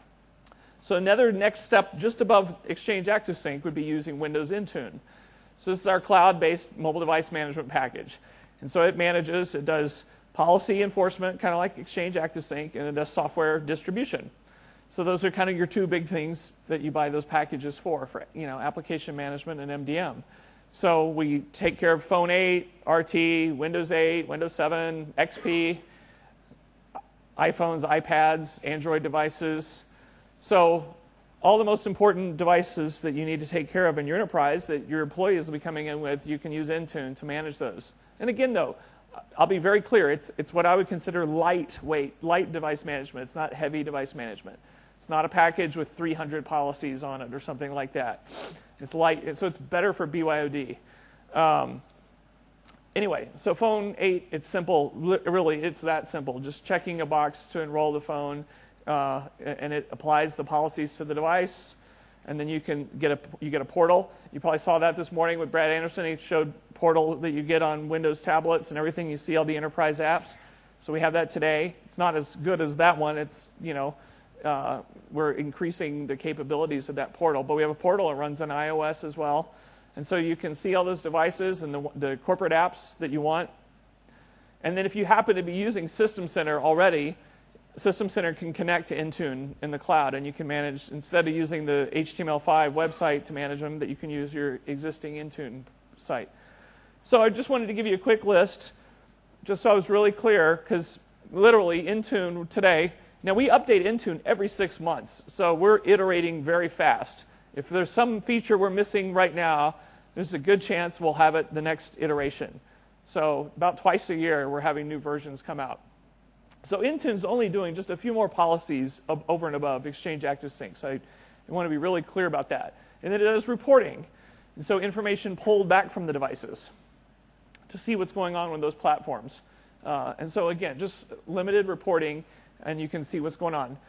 So another next step just above Exchange ActiveSync would be using Windows Intune. So this is our cloud-based mobile device management package. And so it manages, it does policy enforcement, kind of like Exchange ActiveSync, and it does software distribution. So those are kind of your two big things that you buy those packages for, for you know, application management and M D M. So we take care of Phone eight, R T, Windows eight, Windows seven, X P, iPhones, iPads, Android devices. So all the most important devices that you need to take care of in your enterprise that your employees will be coming in with, you can use Intune to manage those. And again, though, I'll be very clear. It's, it's what I would consider lightweight, light device management. It's not heavy device management. It's not a package with three hundred policies on it or something like that. It's light, so it's better for B Y O D. Um, anyway, so Phone eight, it's simple. Really, it's that simple. Just checking a box to enroll the phone. Uh, and it applies the policies to the device, and then you can get a you get a portal. You probably saw that this morning with Brad Anderson. He showed portal that you get on Windows tablets and everything. You see all the enterprise apps. So we have that today. It's not as good as that one. It's you know uh, we're increasing the capabilities of that portal, but we have a portal that runs on iOS as well, and so you can see all those devices and the, the corporate apps that you want. And then if you happen to be using System Center already, System Center can connect to Intune in the cloud, and you can manage, instead of using the H T M L five website to manage them, that you can use your existing Intune site. So I just wanted to give you a quick list, just so I was really clear, because literally Intune today, now we update Intune every six months, so we're iterating very fast. If there's some feature we're missing right now, there's a good chance we'll have it the next iteration. So about twice a year, we're having new versions come out. So Intune's only doing just a few more policies over and above Exchange ActiveSync. So I, I want to be really clear about that. And then it does reporting. And so information pulled back from the devices to see what's going on with those platforms. Uh, and so again, just limited reporting, and you can see what's going on.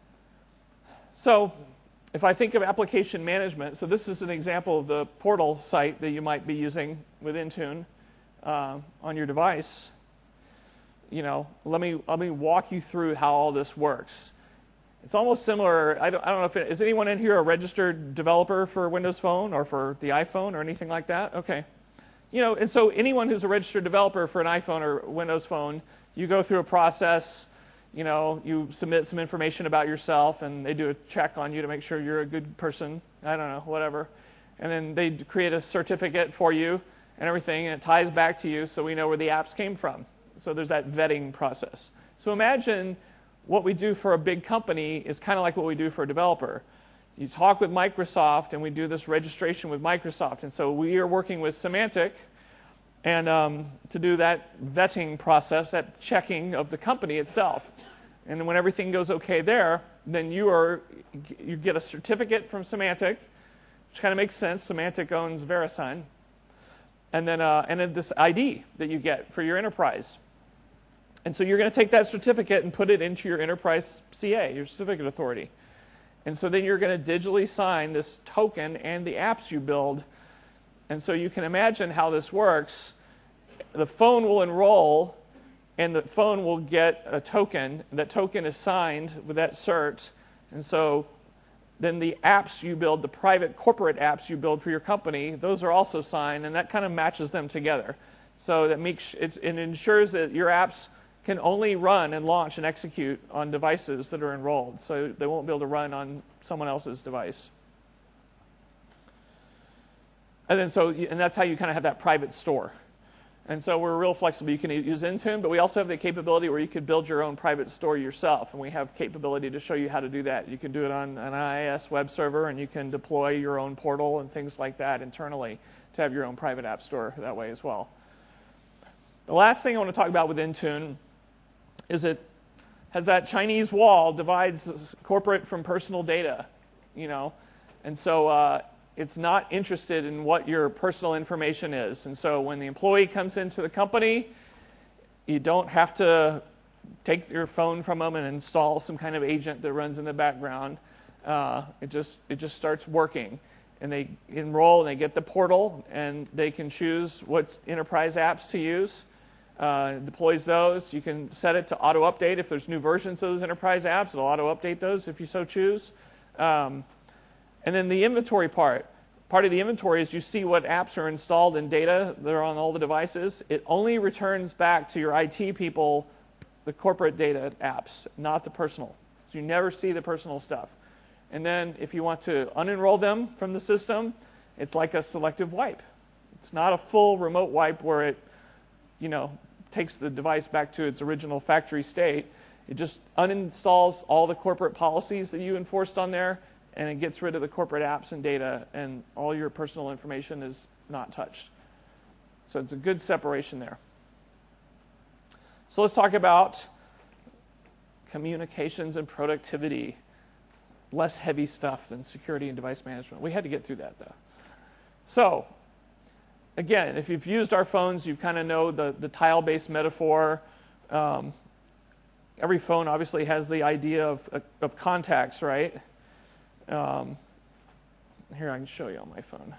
So if I think of application management, so this is an example of the portal site that you might be using with Intune uh, on your device. You know, let me let me walk you through how all this works. It's almost similar. I don't, I don't know if it, is anyone in here a registered developer for Windows Phone or for the iPhone or anything like that? Okay. You know, and so anyone who's a registered developer for an iPhone or Windows Phone, you go through a process. You know, you submit some information about yourself, and they do a check on you to make sure you're a good person. I don't know, whatever. And then they create a certificate for you and everything, and it ties back to you so we know where the apps came from. So there's that vetting process. So imagine what we do for a big company is kind of like what we do for a developer. You talk with Microsoft, and we do this registration with Microsoft. And so we are working with Symantec and um, to do that vetting process, that checking of the company itself. And when everything goes okay there, then you are you get a certificate from Symantec, which kind of makes sense. Symantec owns VeriSign. And then, uh, and then this I D that you get for your enterprise. And so you're going to take that certificate and put it into your enterprise C A, your certificate authority. And so then you're going to digitally sign this token and the apps you build. And so you can imagine how this works. The phone will enroll, and the phone will get a token. That token is signed with that cert. And so then the apps you build, the private corporate apps you build for your company, those are also signed, and that kind of matches them together. So that makes it, it ensures that your apps can only run and launch and execute on devices that are enrolled. So they won't be able to run on someone else's device. And then so, and that's how you kind of have that private store. And so we're real flexible. You can use Intune, but we also have the capability where you could build your own private store yourself. And we have capability to show you how to do that. You can do it on an I I S web server, and you can deploy your own portal and things like that internally to have your own private app store that way as well. The last thing I want to talk about with Intune is it has that Chinese wall divides corporate from personal data, you know. And so uh, it's not interested in what your personal information is. And so when the employee comes into the company, you don't have to take your phone from them and install some kind of agent that runs in the background. Uh, it just it just starts working. And they enroll, and they get the portal, and they can choose what enterprise apps to use. Uh, it deploys those. You can set it to auto-update. If there's new versions of those enterprise apps, it'll auto-update those if you so choose. Um, and then the inventory part. Part of the inventory is you see what apps are installed in data that are on all the devices. It only returns back to your I T people the corporate data apps, not the personal. So you never see the personal stuff. And then if you want to unenroll them from the system, it's like a selective wipe. It's not a full remote wipe where it, you know, takes the device back to its original factory state. It just uninstalls all the corporate policies that you enforced on there, and it gets rid of the corporate apps and data, and all your personal information is not touched. So it's a good separation there. So let's talk about communications and productivity. Less heavy stuff than security and device management. We had to get through that, though. So again, if you've used our phones, you kind of know the, the tile-based metaphor. Um, every phone obviously has the idea of, of contacts, right? Um, here, I can show you on my phone.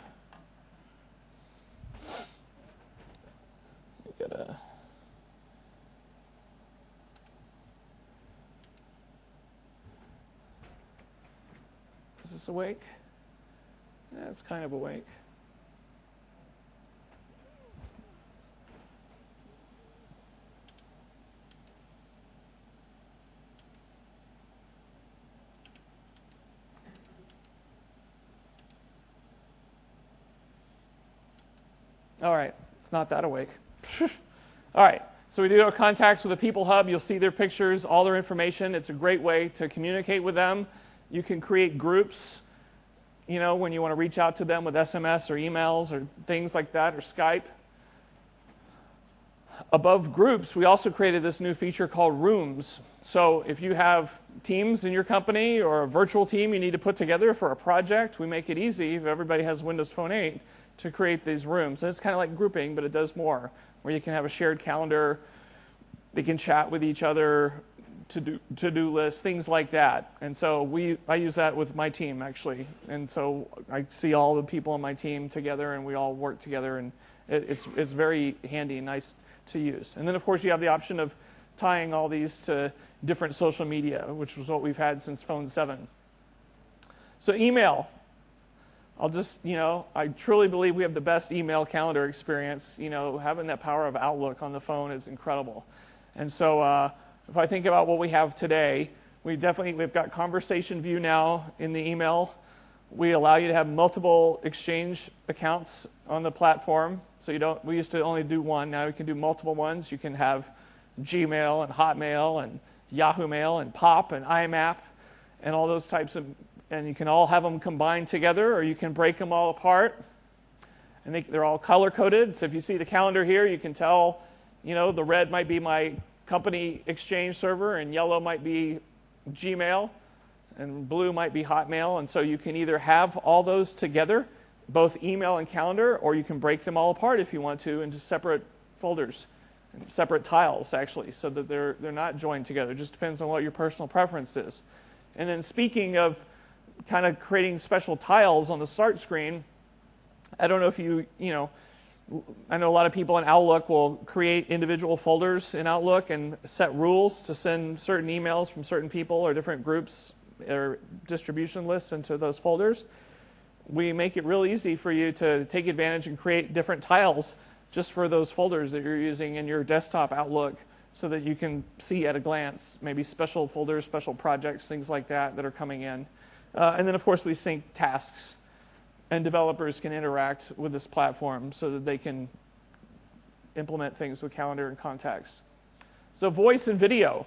I gotta... Is this awake? Yeah, it's kind of awake. All right, it's not that awake. All right, so we do our contacts with the People Hub. You'll see their pictures, all their information. It's a great way to communicate with them. You can create groups, you know, when you want to reach out to them with S M S or emails or things like that, or Skype. Above groups, we also created this new feature called Rooms. So if you have teams in your company or a virtual team you need to put together for a project, we make it easy, if everybody has Windows Phone eight, to create these rooms. And it's kind of like grouping, but it does more, where you can have a shared calendar, they can chat with each other, to-do, to-do lists, things like that. And so we, I use that with my team, actually. And so I see all the people on my team together, and we all work together, and it, it's, it's very handy and nice to use. And then, of course, you have the option of tying all these to different social media, which was what we've had since phone seven. So email. I'll just, you know, I truly believe we have the best email calendar experience. You know, having that power of Outlook on the phone is incredible. And so uh, if I think about what we have today, we definitely, we've got conversation view now in the email. We allow you to have multiple Exchange accounts on the platform. So you don't, we used to only do one. Now we can do multiple ones. You can have Gmail and Hotmail and Yahoo Mail and Pop and I MAP and all those types of, and you can all have them combined together, or you can break them all apart. And they, they're all color-coded. So if you see the calendar here, you can tell, you know, the red might be my company Exchange server, and yellow might be Gmail, and blue might be Hotmail. And so you can either have all those together, both email and calendar, or you can break them all apart if you want to into separate folders, separate tiles, actually, so that they're, they're not joined together. It just depends on what your personal preference is. And then speaking of kind of creating special tiles on the start screen, I don't know if you, you know, I know a lot of people in Outlook will create individual folders in Outlook and set rules to send certain emails from certain people or different groups or distribution lists into those folders. We make it real easy for you to take advantage and create different tiles just for those folders that you're using in your desktop Outlook, so that you can see at a glance maybe special folders, special projects, things like that that are coming in. Uh, and then, of course, we sync tasks, and developers can interact with this platform so that they can implement things with calendar and contacts. So voice and video.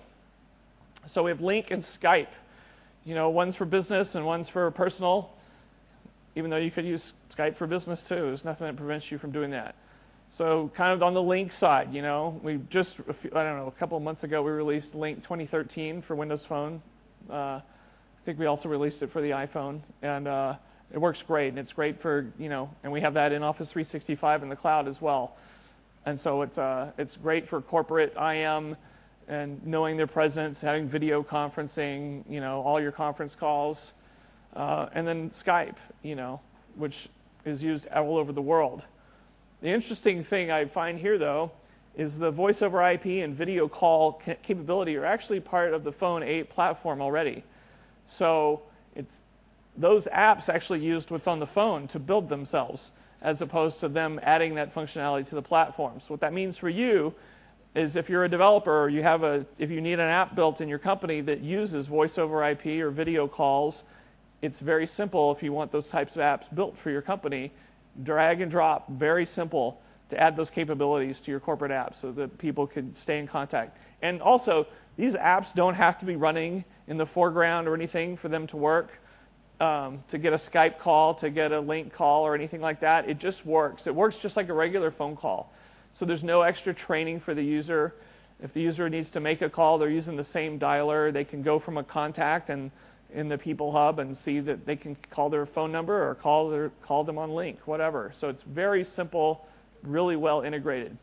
So we have Link and Skype. You know, one's for business and one's for personal, even though you could use Skype for business too. There's nothing that prevents you from doing that. So kind of on the Link side, you know, we just, I don't know, a couple of months ago we released Link twenty thirteen for Windows Phone. Uh, I think we also released it for the iPhone, and uh, it works great, and it's great for, you know, and we have that in Office three sixty-five in the cloud as well. And so it's, uh, it's great for corporate I M and knowing their presence, having video conferencing, you know, all your conference calls. Uh, and then Skype, you know, which is used all over the world. The interesting thing I find here, though, is the voice over I P and video call ca- capability are actually part of the Phone eight platform already. So it's, those apps actually used what's on the phone to build themselves, as opposed to them adding that functionality to the platform. So what that means for you is if you're a developer, or you have a, if you need an app built in your company that uses voice over I P or video calls, it's very simple if you want those types of apps built for your company. Drag and drop, very simple to add those capabilities to your corporate apps so that people can stay in contact. And also, these apps don't have to be running in the foreground or anything for them to work. Um, to get a Skype call, to get a Link call or anything like that, it just works. It works just like a regular phone call. So there's no extra training for the user. If the user needs to make a call, they're using the same dialer. They can go from a contact and in the People Hub and see that they can call their phone number or call their, call them on Link, whatever. So it's very simple, really well integrated.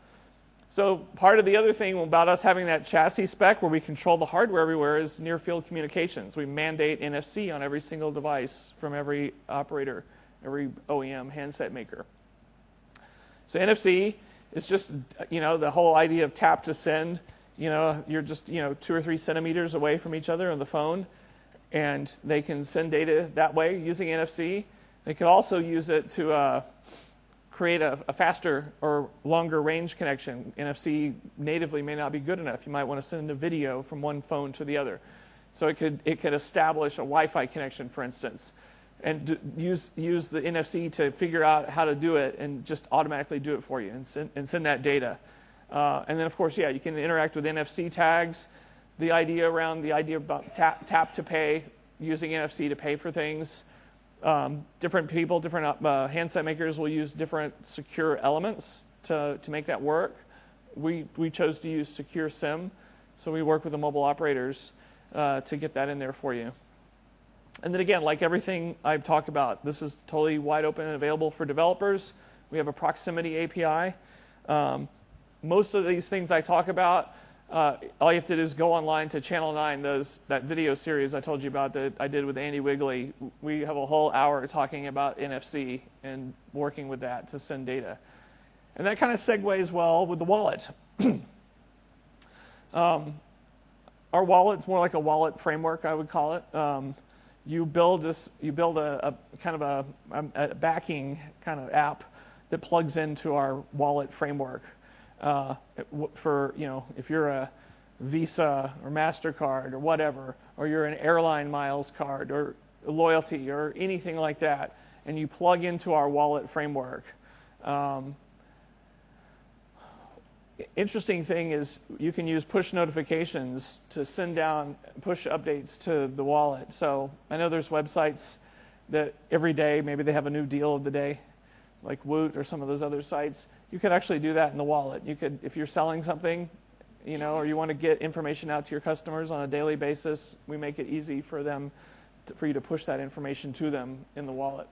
So part of the other thing about us having that chassis spec where we control the hardware everywhere is near-field communications. We mandate N F C on every single device from every operator, every O E M handset maker. So N F C is just, you know, the whole idea of tap to send. You know, you're just, you know, two or three centimeters away from each other on the phone, and they can send data that way using N F C. They could also use it to uh, create a, a faster or longer range connection. N F C natively may not be good enough. You might want to send a video from one phone to the other. So it could it could establish a Wi-Fi connection, for instance, and d- use use the N F C to figure out how to do it and just automatically do it for you and send, and send that data. Uh, and then, of course, yeah, you can interact with N F C tags. The idea around the idea about tap, tap to pay, using N F C to pay for things. Um, different people, different uh, handset makers will use different secure elements to, to make that work. We, we chose to use Secure SIM, so we work with the mobile operators uh, to get that in there for you. And then again, like everything I've talked about, this is totally wide open and available for developers. We have a proximity A P I. Um, most of these things I talk about, Uh, all you have to do is go online to Channel nine, those, that video series I told you about that I did with Andy Wigley. We have a whole hour talking about N F C and working with that to send data. And that kind of segues well with the wallet. Um, our wallet's more like a wallet framework, I would call it. Um, you build this, you build a, a kind of a, a backing kind of app that plugs into our wallet framework. Uh, for, you know, if you're a Visa or MasterCard or whatever, or you're an airline miles card or loyalty or anything like that, and you plug into our wallet framework. Um, interesting thing is you can use push notifications to send down push updates to the wallet. So I know there's websites that every day, maybe they have a new deal of the day, like Woot or some of those other sites. You could actually do that in the wallet. You could, if you're selling something, you know, or you want to get information out to your customers on a daily basis, we make it easy for them, to, for you to push that information to them in the wallet.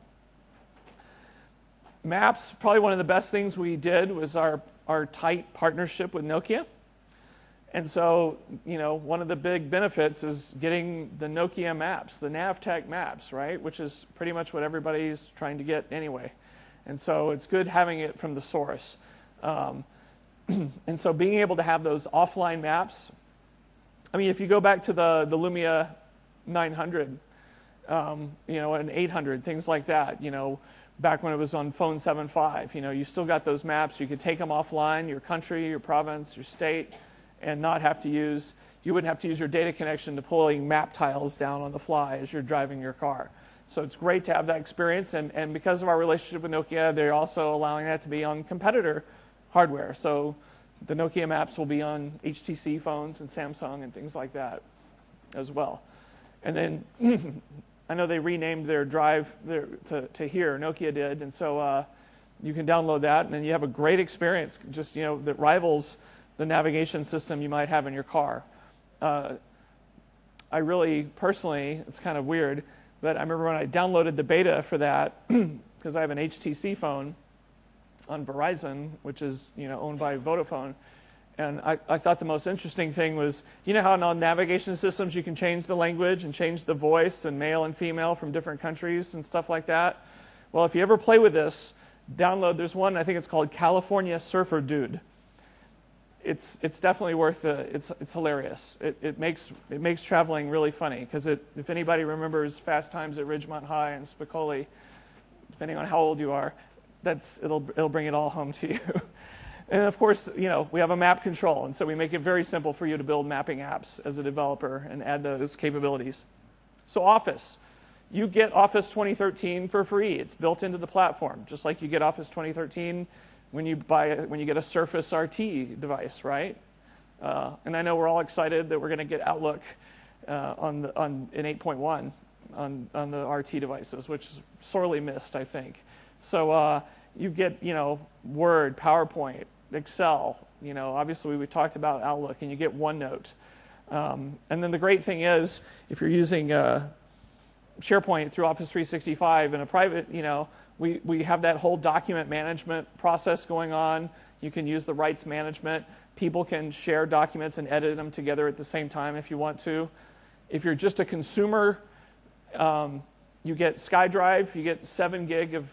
Maps, probably one of the best things we did was our, our tight partnership with Nokia. And so, you know, one of the big benefits is getting the Nokia maps, the Navteq maps, right? Which is pretty much what everybody's trying to get anyway. And so it's good having it from the source. Um, and so being able to have those offline maps, I mean, if you go back to the, the Lumia nine hundred, um, you know, and eight hundred, things like that, you know, back when it was on phone seven point five, you know, you still got those maps. You could take them offline, your country, your province, your state, and not have to use, you wouldn't have to use your data connection to pulling map tiles down on the fly as you're driving your car. So it's great to have that experience, and, and because of our relationship with Nokia, they're also allowing that to be on competitor hardware. So the Nokia maps will be on H T C phones and Samsung and things like that as well. And then I know they renamed their drive their, to, to here, Nokia did, and so uh, you can download that, and then you have a great experience, just, you know, that rivals the navigation system you might have in your car. Uh, I really, personally, it's kind of weird, but I remember when I downloaded the beta for that, because I have an H T C phone on Verizon, which is, you know, owned by Vodafone, and I, I thought the most interesting thing was, you know how in all navigation systems you can change the language and change the voice and male and female from different countries and stuff like that? Well, if you ever play with this, download, there's one, I think it's called California Surfer Dude. It's it's definitely worth the, it's it's hilarious. It it makes it makes traveling really funny, because it, if anybody remembers Fast Times at Ridgemont High and Spicoli, depending on how old you are, that's it'll it'll bring it all home to you. And of course, you know, we have a map control, and so we make it very simple for you to build mapping apps as a developer and add those capabilities. So Office, you get Office twenty thirteen for free. It's built into the platform, just like you get Office twenty thirteen when you buy when you get a Surface R T device, right? Uh, and I know we're all excited that we're going to get Outlook uh, on the, on in eight point one on on the R T devices, which is sorely missed, I think. So uh, you get, you know, Word, PowerPoint, Excel. You know, obviously we talked about Outlook, and you get OneNote. Um, and then the great thing is, if you're using uh, SharePoint through Office three sixty-five in a private, you know, we, we have that whole document management process going on. You can use the rights management. People can share documents and edit them together at the same time if you want to. If you're just a consumer, um, you get SkyDrive. You get seven gig of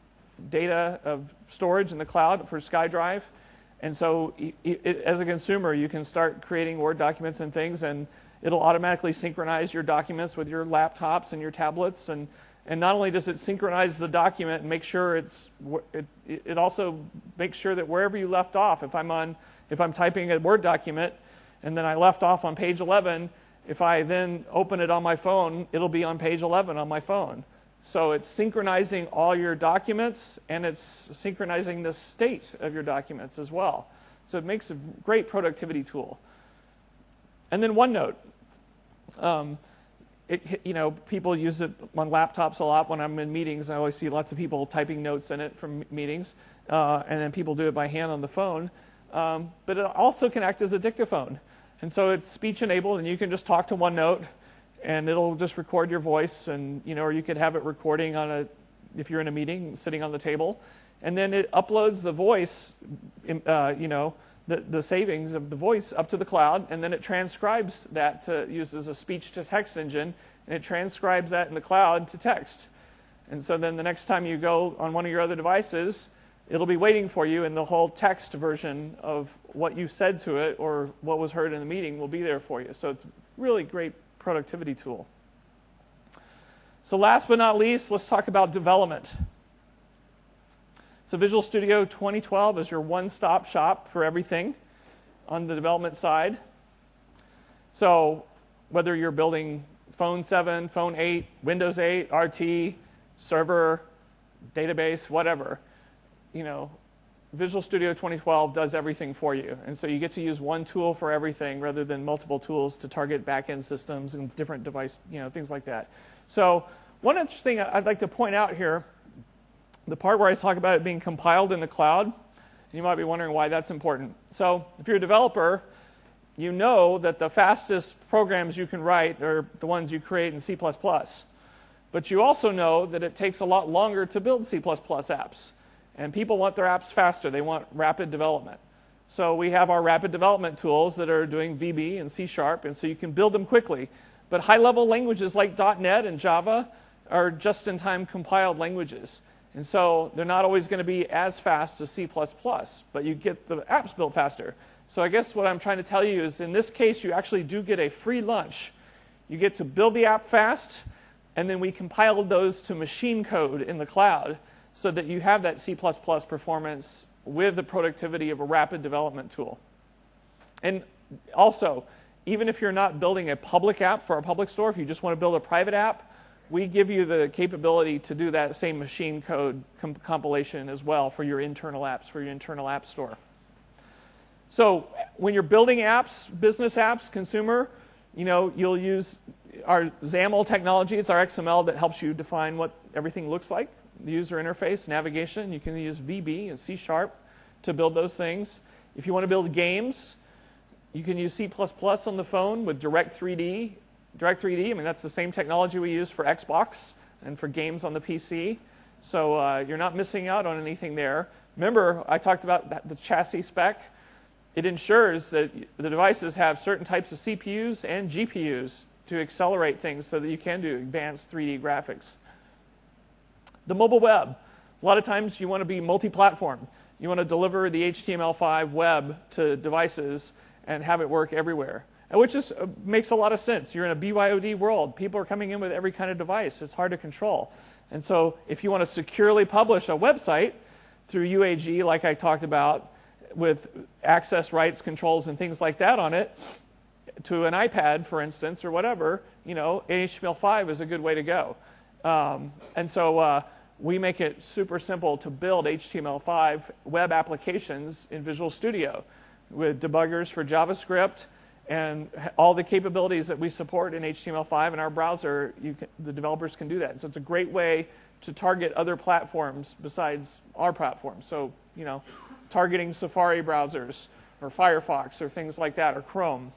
data of storage in the cloud for SkyDrive. And so it, it, as a consumer, you can start creating Word documents and things, and it'll automatically synchronize your documents with your laptops and your tablets. And, and not only does it synchronize the document and make sure it's, it, it also makes sure that wherever you left off, if I'm on, if I'm typing a Word document and then I left off on page eleven, if I then open it on my phone, it'll be on page eleven on my phone. So it's synchronizing all your documents, and it's synchronizing the state of your documents as well. So it makes a great productivity tool. And then OneNote. Um, it, you know, people use it on laptops a lot. When I'm in meetings, I always see lots of people typing notes in it from meetings, uh, and then people do it by hand on the phone. Um, but it also can act as a dictaphone. And so it's speech-enabled, and you can just talk to OneNote, and it'll just record your voice, and, you know, or you could have it recording on a, if you're in a meeting, sitting on the table, and then it uploads the voice, uh, you know, the, the savings of the voice up to the cloud, and then it transcribes that to use as a speech-to-text engine, and it transcribes that in the cloud to text. And so then the next time you go on one of your other devices, it'll be waiting for you, and the whole text version of what you said to it or what was heard in the meeting will be there for you. So it's a really great productivity tool. So last but not least, let's talk about development. So Visual Studio twenty twelve is your one-stop shop for everything on the development side. So whether you're building Phone seven, Phone eight, Windows eight, R T, server, database, whatever, you know, Visual Studio twenty twelve does everything for you. And so you get to use one tool for everything rather than multiple tools to target back-end systems and different device, you know, things like that. So one interesting thing I'd like to point out here, the part where I talk about it being compiled in the cloud, you might be wondering why that's important. So if you're a developer, you know that the fastest programs you can write are the ones you create in C plus plus. But you also know that it takes a lot longer to build C plus plus apps. And people want their apps faster. They want rapid development. So we have our rapid development tools that are doing V B and C sharp, and so you can build them quickly. But high-level languages like dot net and Java are just-in-time compiled languages. And so they're not always going to be as fast as C plus plus, but you get the apps built faster. So I guess what I'm trying to tell you is in this case, you actually do get a free lunch. You get to build the app fast, and then we compiled those to machine code in the cloud so that you have that C plus plus performance with the productivity of a rapid development tool. And also, even if you're not building a public app for a public store, if you just want to build a private app, we give you the capability to do that same machine code com compilation as well for your internal apps, for your internal app store. So when you're building apps, business apps, consumer, you know, you'll use our XAML technology. It's our X M L that helps you define what everything looks like, the user interface, navigation. You can use V B and C sharp to build those things. If you want to build games, you can use C plus plus on the phone with Direct three D. Direct three D, I mean, that's the same technology we use for Xbox and for games on the P C. So uh, you're not missing out on anything there. Remember, I talked about the chassis spec. It ensures that the devices have certain types of C P Us and G P Us to accelerate things so that you can do advanced three D graphics. The mobile web. A lot of times you want to be multi-platform. You want to deliver the H T M L five web to devices and have it work everywhere. And which is, uh, makes a lot of sense. You're in a B Y O D world. People are coming in with every kind of device. It's hard to control. And so if you want to securely publish a website through U A G, like I talked about, with access rights controls and things like that on it, to an iPad, for instance, or whatever, you know, H T M L five is a good way to go. Um, and so uh, we make it super simple to build H T M L five web applications in Visual Studio with debuggers for JavaScript and all the capabilities that we support in H T M L five in our browser. You can, the developers can do that. And so it's a great way to target other platforms besides our platform. So, you know, targeting Safari browsers or Firefox or things like that, or Chrome.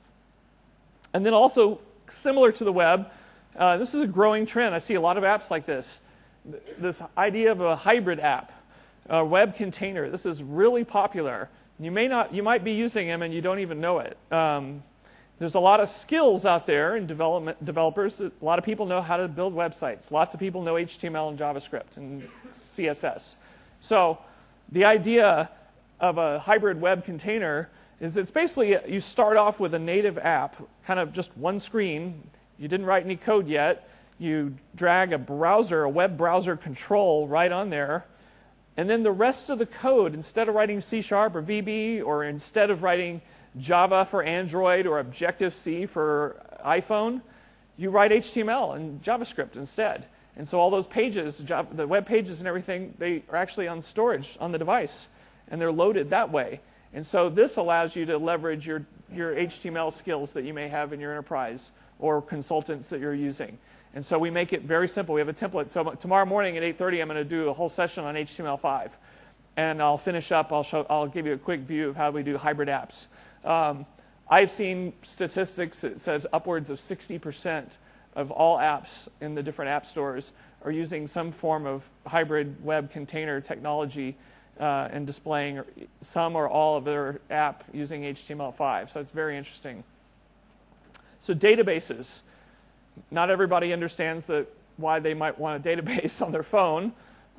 And then also, similar to the web, uh, this is a growing trend. I see a lot of apps like this. This idea of a hybrid app, a web container. This is really popular. You may not, you might be using them and you don't even know it. Um, there's a lot of skills out there in development developers. A lot of people know how to build websites. Lots of people know H T M L and JavaScript and C S S. So the idea of a hybrid web container is it's basically you start off with a native app, kind of just one screen. You didn't write any code yet. You drag a browser, a web browser control right on there. And then the rest of the code, instead of writing C sharp or V B, or instead of writing Java for Android or Objective-C for iPhone, you write H T M L and JavaScript instead. And so all those pages, the web pages and everything, they are actually on storage on the device. And they're loaded that way. And so this allows you to leverage your, your H T M L skills that you may have in your enterprise or consultants that you're using. And so we make it very simple. We have a template. So tomorrow morning at eight thirty, I'm going to do a whole session on H T M L five. And I'll finish up. I'll, show, I'll give you a quick view of how we do hybrid apps. Um, I've seen statistics that says upwards of sixty percent of all apps in the different app stores are using some form of hybrid web container technology uh, and displaying some or all of their app using H T M L five. So it's very interesting. So databases. Not everybody understands that why they might want a database on their phone.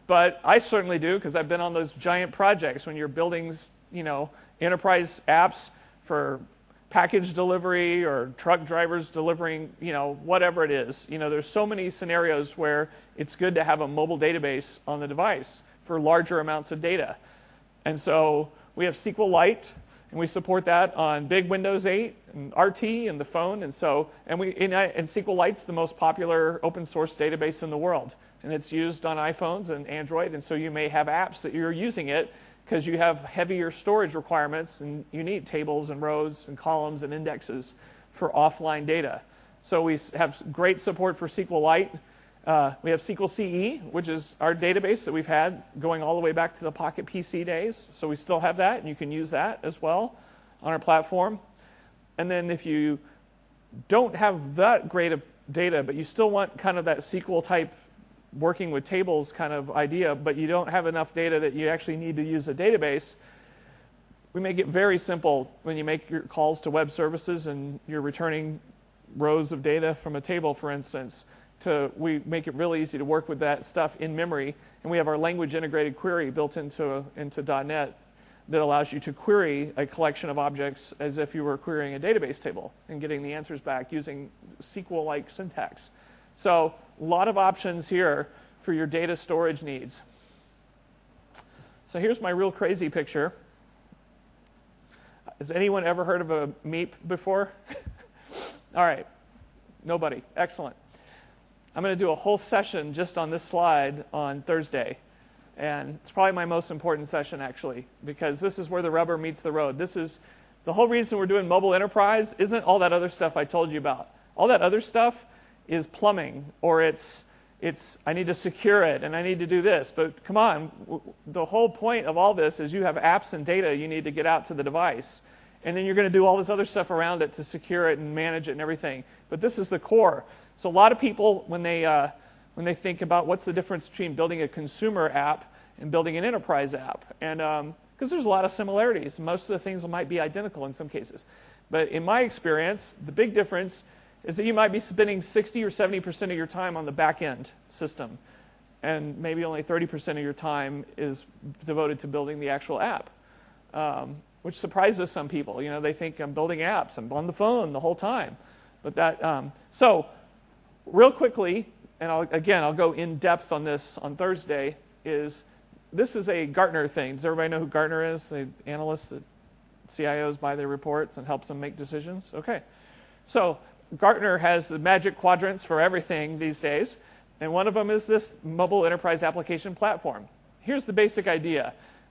but I certainly do because I've been on those giant projects when you're building, you know, enterprise apps for package delivery or truck drivers delivering, you know, whatever it is. You know, there's so many scenarios where it's good to have a mobile database on the device for larger amounts of data. And so we have S Q L Lite, and we support that on big Windows eight and R T and the phone. And so, and we and, and S Q L Lite's the most popular open source database in the world, and it's used on iPhones and Android. And so you may have apps that you're using it because you have heavier storage requirements, and you need tables and rows and columns and indexes for offline data. So we have great support for S Q L Lite. Uh, we have S Q L C E, which is our database that we've had going all the way back to the Pocket P C days. So we still have that, and you can use that as well on our platform. And then if you don't have that great of data, but you still want kind of that S Q L type working with tables kind of idea, but you don't have enough data that you actually need to use a database, we make it very simple when you make your calls to web services and you're returning rows of data from a table, for instance. To, we make it really easy to work with that stuff in memory, and we have our language integrated query built into, into .NET that allows you to query a collection of objects as if you were querying a database table and getting the answers back using S Q L-like syntax. So a lot of options here for your data storage needs. So here's my real crazy picture. Has anyone ever heard of a MEEP before? All right. Nobody. Excellent. I'm going to do a whole session just on this slide on Thursday. And it's probably my most important session, actually, because this is where the rubber meets the road. This is the whole reason we're doing mobile enterprise isn't all that other stuff I told you about. All that other stuff is plumbing, or it's, it's I need to secure it, and I need to do this. But come on, the whole point of all this is you have apps and data you need to get out to the device. And then you're going to do all this other stuff around it to secure it and manage it and everything. But this is the core. So a lot of people, when they, uh, when they think about what's the difference between building a consumer app and building an enterprise app, and because um, there's a lot of similarities. Most of the things might be identical in some cases. But in my experience, the big difference is that you might be spending sixty or seventy percent of your time on the back-end system, and maybe only thirty percent of your time is devoted to building the actual app, um, which surprises some people. You know, they think I'm building apps, I'm on the phone the whole time. But that, um, so real quickly, and I'll, again, I'll go in depth on this on Thursday, is this is a Gartner thing. Does everybody know who Gartner is? The analysts that C I Os buy their reports and helps them make decisions? Okay. So Gartner has the magic quadrants for everything these days, and one of them is this mobile enterprise application platform. Here's the basic idea.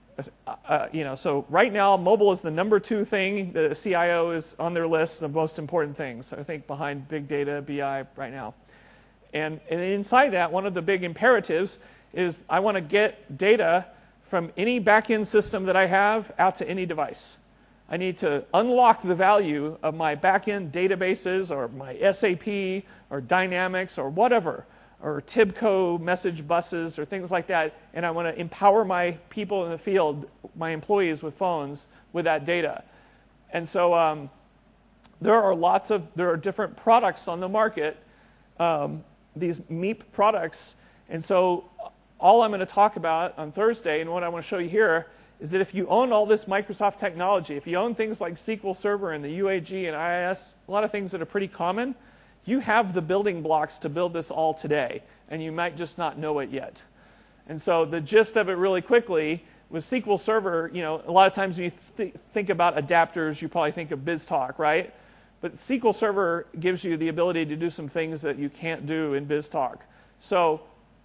Uh, you know, so right now, mobile is the number two thing. The C I O is on their list of most important things, I think, behind big data, B I right now. And, and inside that, one of the big imperatives is I want to get data from any back-end system that I have out to any device. I need to unlock the value of my back-end databases or my S A P or Dynamics or whatever, or Tibco message buses or things like that, and I want to empower my people in the field, my employees with phones, with that data. And so um, there are lots of, there are different products on the market, um, these MEEP products, and so all I'm going to talk about on Thursday, and what I want to show you here, is that if you own all this Microsoft technology, if you own things like S Q L Server and the U A G and I I S, a lot of things that are pretty common, you have the building blocks to build this all today, and you might just not know it yet. And so the gist of it really quickly, with S Q L Server, you know, a lot of times when you th think about adapters, you probably think of BizTalk, right? But S Q L Server gives you the ability to do some things that you can't do in BizTalk. So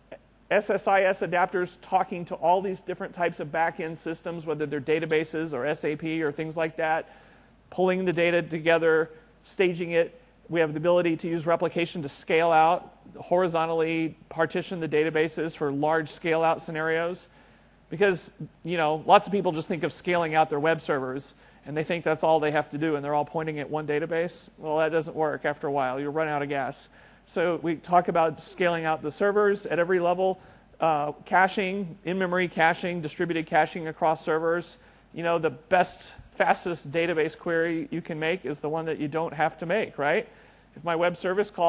S S I S adapters talking to all these different types of back-end systems, whether they're databases or S A P or things like that, pulling the data together, staging it. We have the ability to use replication to scale out, horizontally partition the databases for large scale-out scenarios. Because, you know, lots of people just think of scaling out their web servers, and they think that's all they have to do, and they're all pointing at one database. Well, that doesn't work after a while. You'll run out of gas. So we talk about scaling out the servers at every level, uh, caching, in-memory caching, distributed caching across servers. You know, the best, fastest database query you can make is the one that you don't have to make, right? If my web service call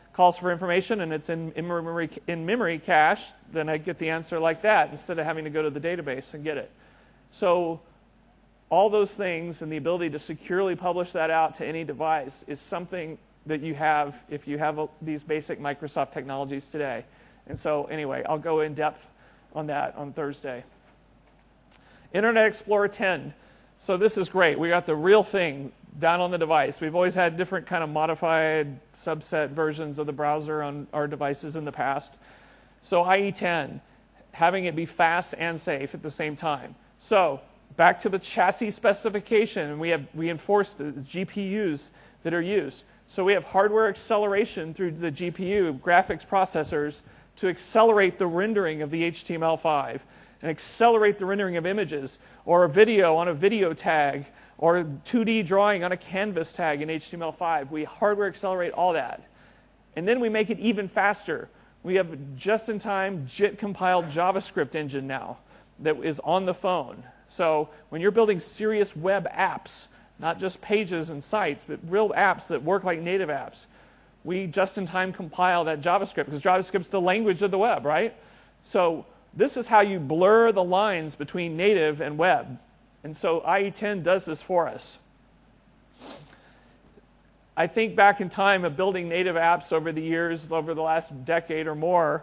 calls for information and it's in, in, memory, in memory cache, then I get the answer like that instead of having to go to the database and get it. So all those things and the ability to securely publish that out to any device is something that you have if you have a, these basic Microsoft technologies today. And so anyway, I'll go in depth on that on Thursday. Internet Explorer ten. So this is great. We got the real thing down on the device. We've always had different kind of modified subset versions of the browser on our devices in the past. So I E ten, having it be fast and safe at the same time. So back to the chassis specification, we have we enforce the G P Us that are used. So we have hardware acceleration through the G P U, graphics processors, to accelerate the rendering of the H T M L five and accelerate the rendering of images, or a video on a video tag, or two D drawing on a canvas tag in H T M L five. We hardware accelerate all that. And then we make it even faster. We have a just-in-time JIT-compiled JavaScript engine now that is on the phone. So when you're building serious web apps, not just pages and sites, but real apps that work like native apps, we just-in-time compile that JavaScript, because JavaScript's the language of the web, right? So this is how you blur the lines between native and web. And so I E ten does this for us. I think back in time of building native apps over the years, over the last decade or more,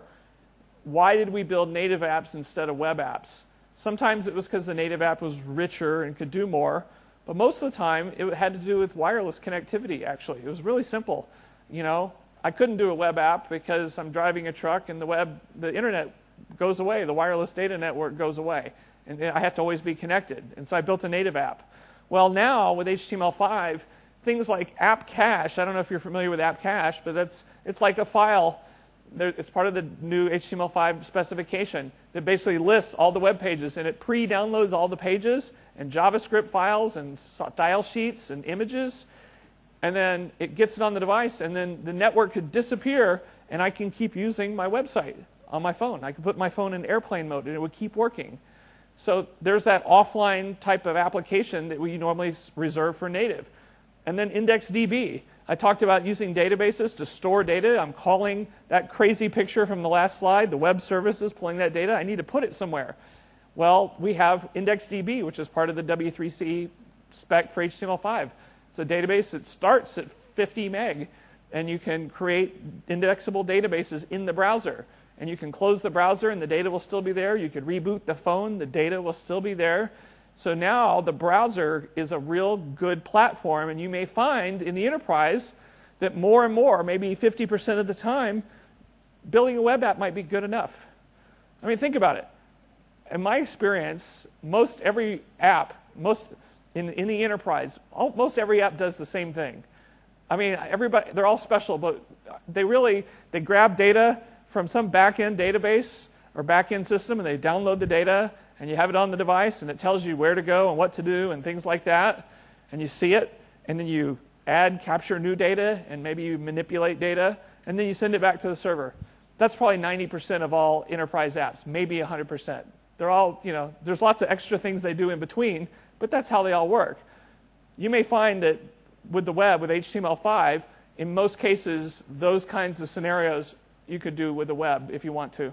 why did we build native apps instead of web apps? Sometimes it was because the native app was richer and could do more, but most of the time it had to do with wireless connectivity, actually. It was really simple. You know, I couldn't do a web app because I'm driving a truck and the web, the internet goes away, the wireless data network goes away, and I have to always be connected. And so I built a native app. Well, now with H T M L five, things like app cache, I don't know if you're familiar with app cache, but that's, it's like a file. It's part of the new H T M L five specification that basically lists all the web pages, and it pre-downloads all the pages and JavaScript files and style sheets and images, and then it gets it on the device, and then the network could disappear, and I can keep using my website on my phone. I could put my phone in airplane mode, and it would keep working. So there's that offline type of application that we normally reserve for native. And then IndexedDB. I talked about using databases to store data. I'm calling that crazy picture from the last slide, the web services pulling that data. I need to put it somewhere. Well, we have IndexedDB, which is part of the W three C spec for H T M L five. It's a database that starts at fifty meg, and you can create indexable databases in the browser. And you can close the browser, and the data will still be there. You could reboot the phone. The data will still be there. So now the browser is a real good platform, and you may find in the enterprise that more and more, maybe fifty percent of the time, building a web app might be good enough. I mean, think about it. In my experience, most every app, most in, in the enterprise, most every app does the same thing. I mean, everybody, they're all special, but they really, they grab data from some back-end database or back-end system, and they download the data, and you have it on the device, and it tells you where to go and what to do and things like that, and you see it, and then you add, capture new data, and maybe you manipulate data, and then you send it back to the server. That's probably ninety percent of all enterprise apps, maybe one hundred percent. They're all, you know, there's lots of extra things they do in between, but that's how they all work. You may find that with the web, with H T M L five, in most cases, those kinds of scenarios you could do with the web if you want to.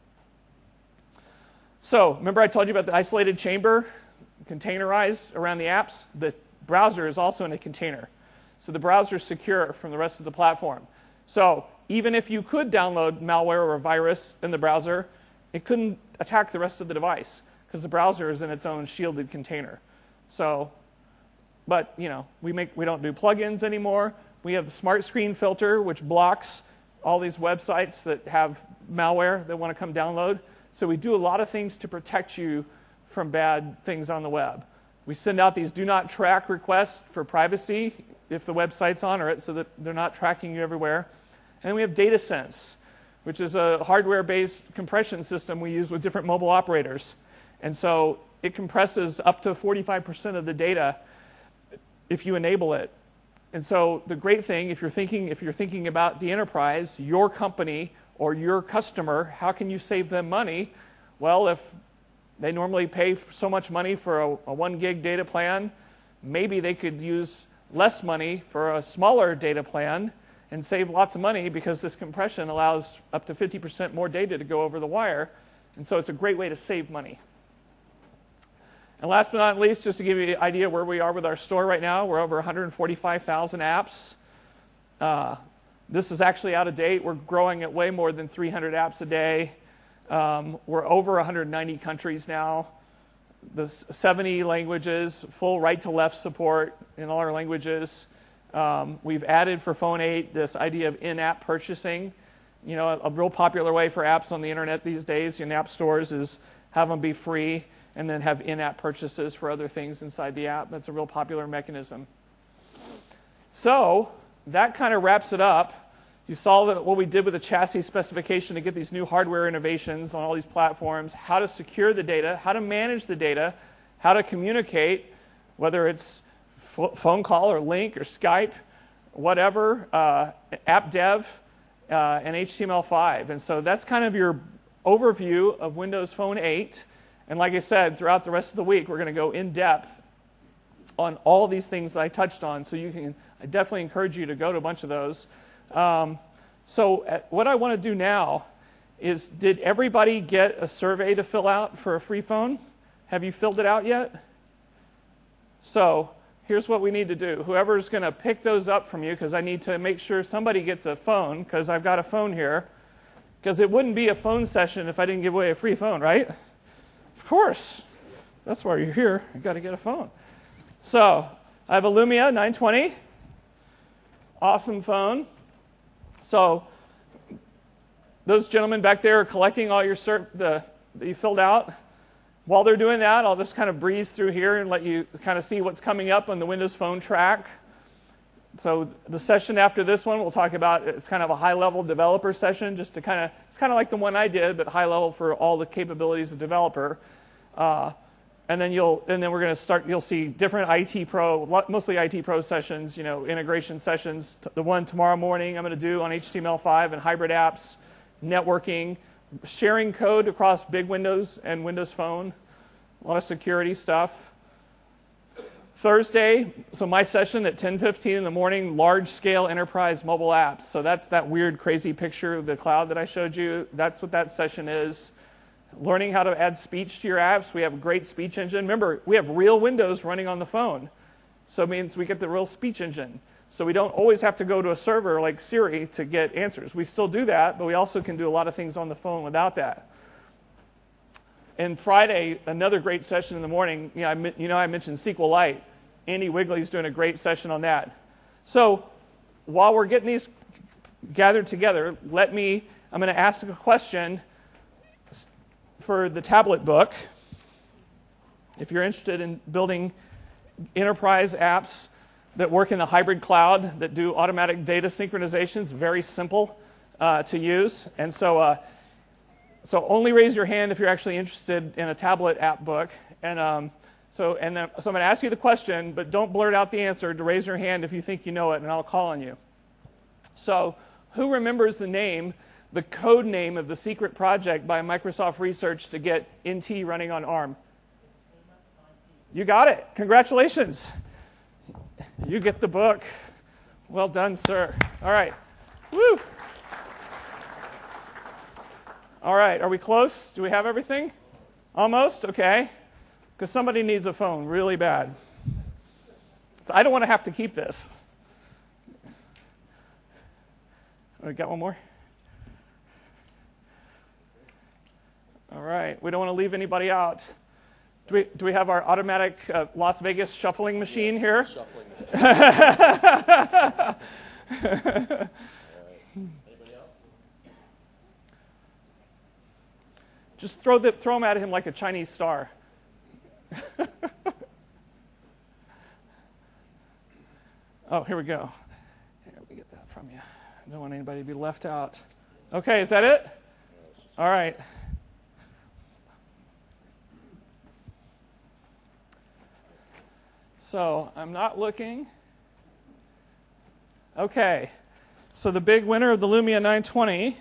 So remember I told you about the isolated chamber, containerized around the apps? The browser is also in a container. So the browser is secure from the rest of the platform. So even if you could download malware or a virus in the browser, it couldn't attack the rest of the device because the browser is in its own shielded container. So, but you know, we make we don't do plugins anymore. We have a Smart Screen Filter, which blocks all these websites that have malware that want to come download. So we do a lot of things to protect you from bad things on the web. We send out these do not track requests for privacy if the website's honor it, so that they're not tracking you everywhere. And then we have DataSense, which is a hardware-based compression system we use with different mobile operators. And so it compresses up to forty-five percent of the data if you enable it. And so the great thing, if you're thinking, if you're thinking about the enterprise, your company, or your customer, how can you save them money? Well, if they normally pay so much money for a, a one gig data plan, maybe they could use less money for a smaller data plan, and save lots of money because this compression allows up to fifty percent more data to go over the wire. And so it's a great way to save money. And last but not least, just to give you an idea where we are with our store right now, we're over one hundred forty-five thousand apps. Uh, this is actually out of date. We're growing at way more than three hundred apps a day. Um, we're over one hundred ninety countries now. The seventy languages, full right-to-left support in all our languages. Um, we've added for Phone eight this idea of in-app purchasing. You know, a, a real popular way for apps on the internet these days in app stores is have them be free and then have in-app purchases for other things inside the app. That's a real popular mechanism. So that kind of wraps it up. You saw that what we did with the chassis specification to get these new hardware innovations on all these platforms, how to secure the data, how to manage the data, how to communicate, whether it's phone call or link or Skype, whatever, uh, app dev, uh, and H T M L five. And so that's kind of your overview of Windows Phone eight. And like I said, throughout the rest of the week, we're going to go in depth on all these things that I touched on. So you can, I definitely encourage you to go to a bunch of those. Um, so uh, what I want to do now is, did everybody get a survey to fill out for a free phone? Have you filled it out yet? So here's what we need to do. Whoever's going to pick those up from you, because I need to make sure somebody gets a phone, because I've got a phone here. Because it wouldn't be a phone session if I didn't give away a free phone, right? Of course. That's why you're here. You've got to get a phone. So I have a Lumia nine twenty. Awesome phone. So those gentlemen back there are collecting all your cert the, that you filled out. While they're doing that, I'll just kind of breeze through here and let you kind of see what's coming up on the Windows Phone track. So the session after this one, we'll talk about, it's kind of a high-level developer session, just to kind of, it's kind of like the one I did, but high-level for all the capabilities of developer. Uh, and then you'll, and then we're going to start, you'll see different I T Pro, mostly I T Pro sessions, you know, integration sessions. The one tomorrow morning I'm going to do on H T M L five and hybrid apps, networking, sharing code across big Windows and Windows Phone, a lot of security stuff. Thursday, so my session at ten fifteen in the morning, large-scale enterprise mobile apps. So that's that weird, crazy picture of the cloud that I showed you. That's what that session is. Learning how to add speech to your apps. We have a great speech engine. Remember, we have real Windows running on the phone. So it means we get the real speech engine. So we don't always have to go to a server like Siri to get answers. We still do that, but we also can do a lot of things on the phone without that. And Friday, another great session in the morning. You know, I, you know, I mentioned SQLite. Andy Wigley's doing a great session on that. So while we're getting these gathered together, let me, I'm going to ask a question for the tablet book. If you're interested in building enterprise apps that work in the hybrid cloud, that do automatic data synchronization, it's very simple uh, to use. And so, uh, so only raise your hand if you're actually interested in a tablet app book. And um, So, and then, so I'm going to ask you the question, but don't blurt out the answer. To raise your hand if you think you know it, and I'll call on you. So who remembers the name, the code name of the secret project by Microsoft Research to get N T running on ARM? You got it. Congratulations. You get the book. Well done, sir. All right. Woo. All right. Are we close? Do we have everything? Almost? Okay. Because somebody needs a phone really bad. So I don't want to have to keep this. We got one more? All right. We don't want to leave anybody out. Do we, do we have our automatic uh, Las Vegas shuffling machine yes, here? Shuffling machine. Anybody else? Just throw, the, throw them at him like a Chinese star. Oh, here we go. Here, let me get that from you. I don't want anybody to be left out. Okay, is that it? All right. So I'm not looking. Okay. So the big winner of the Lumia nine twenty.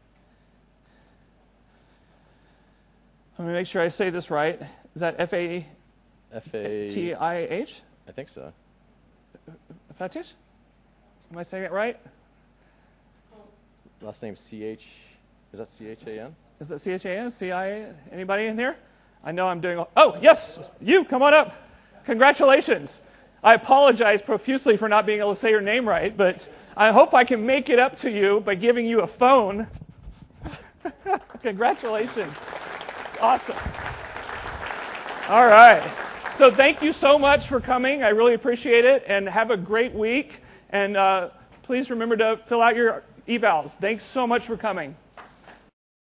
Let me make sure I say this right. Is that F A T I H? I think so. Fatih? Am I saying it right? last name C H, is that C H A N? Is it C H A N, C I A? Anybody in here? I know I'm doing, oh, yes, you, come on up. Congratulations. I apologize profusely for not being able to say your name right, but I hope I can make it up to you by giving you a phone. Congratulations. Awesome. All right. So thank you so much for coming. I really appreciate it, and have a great week. And uh, please remember to fill out your evals. Thanks so much for coming.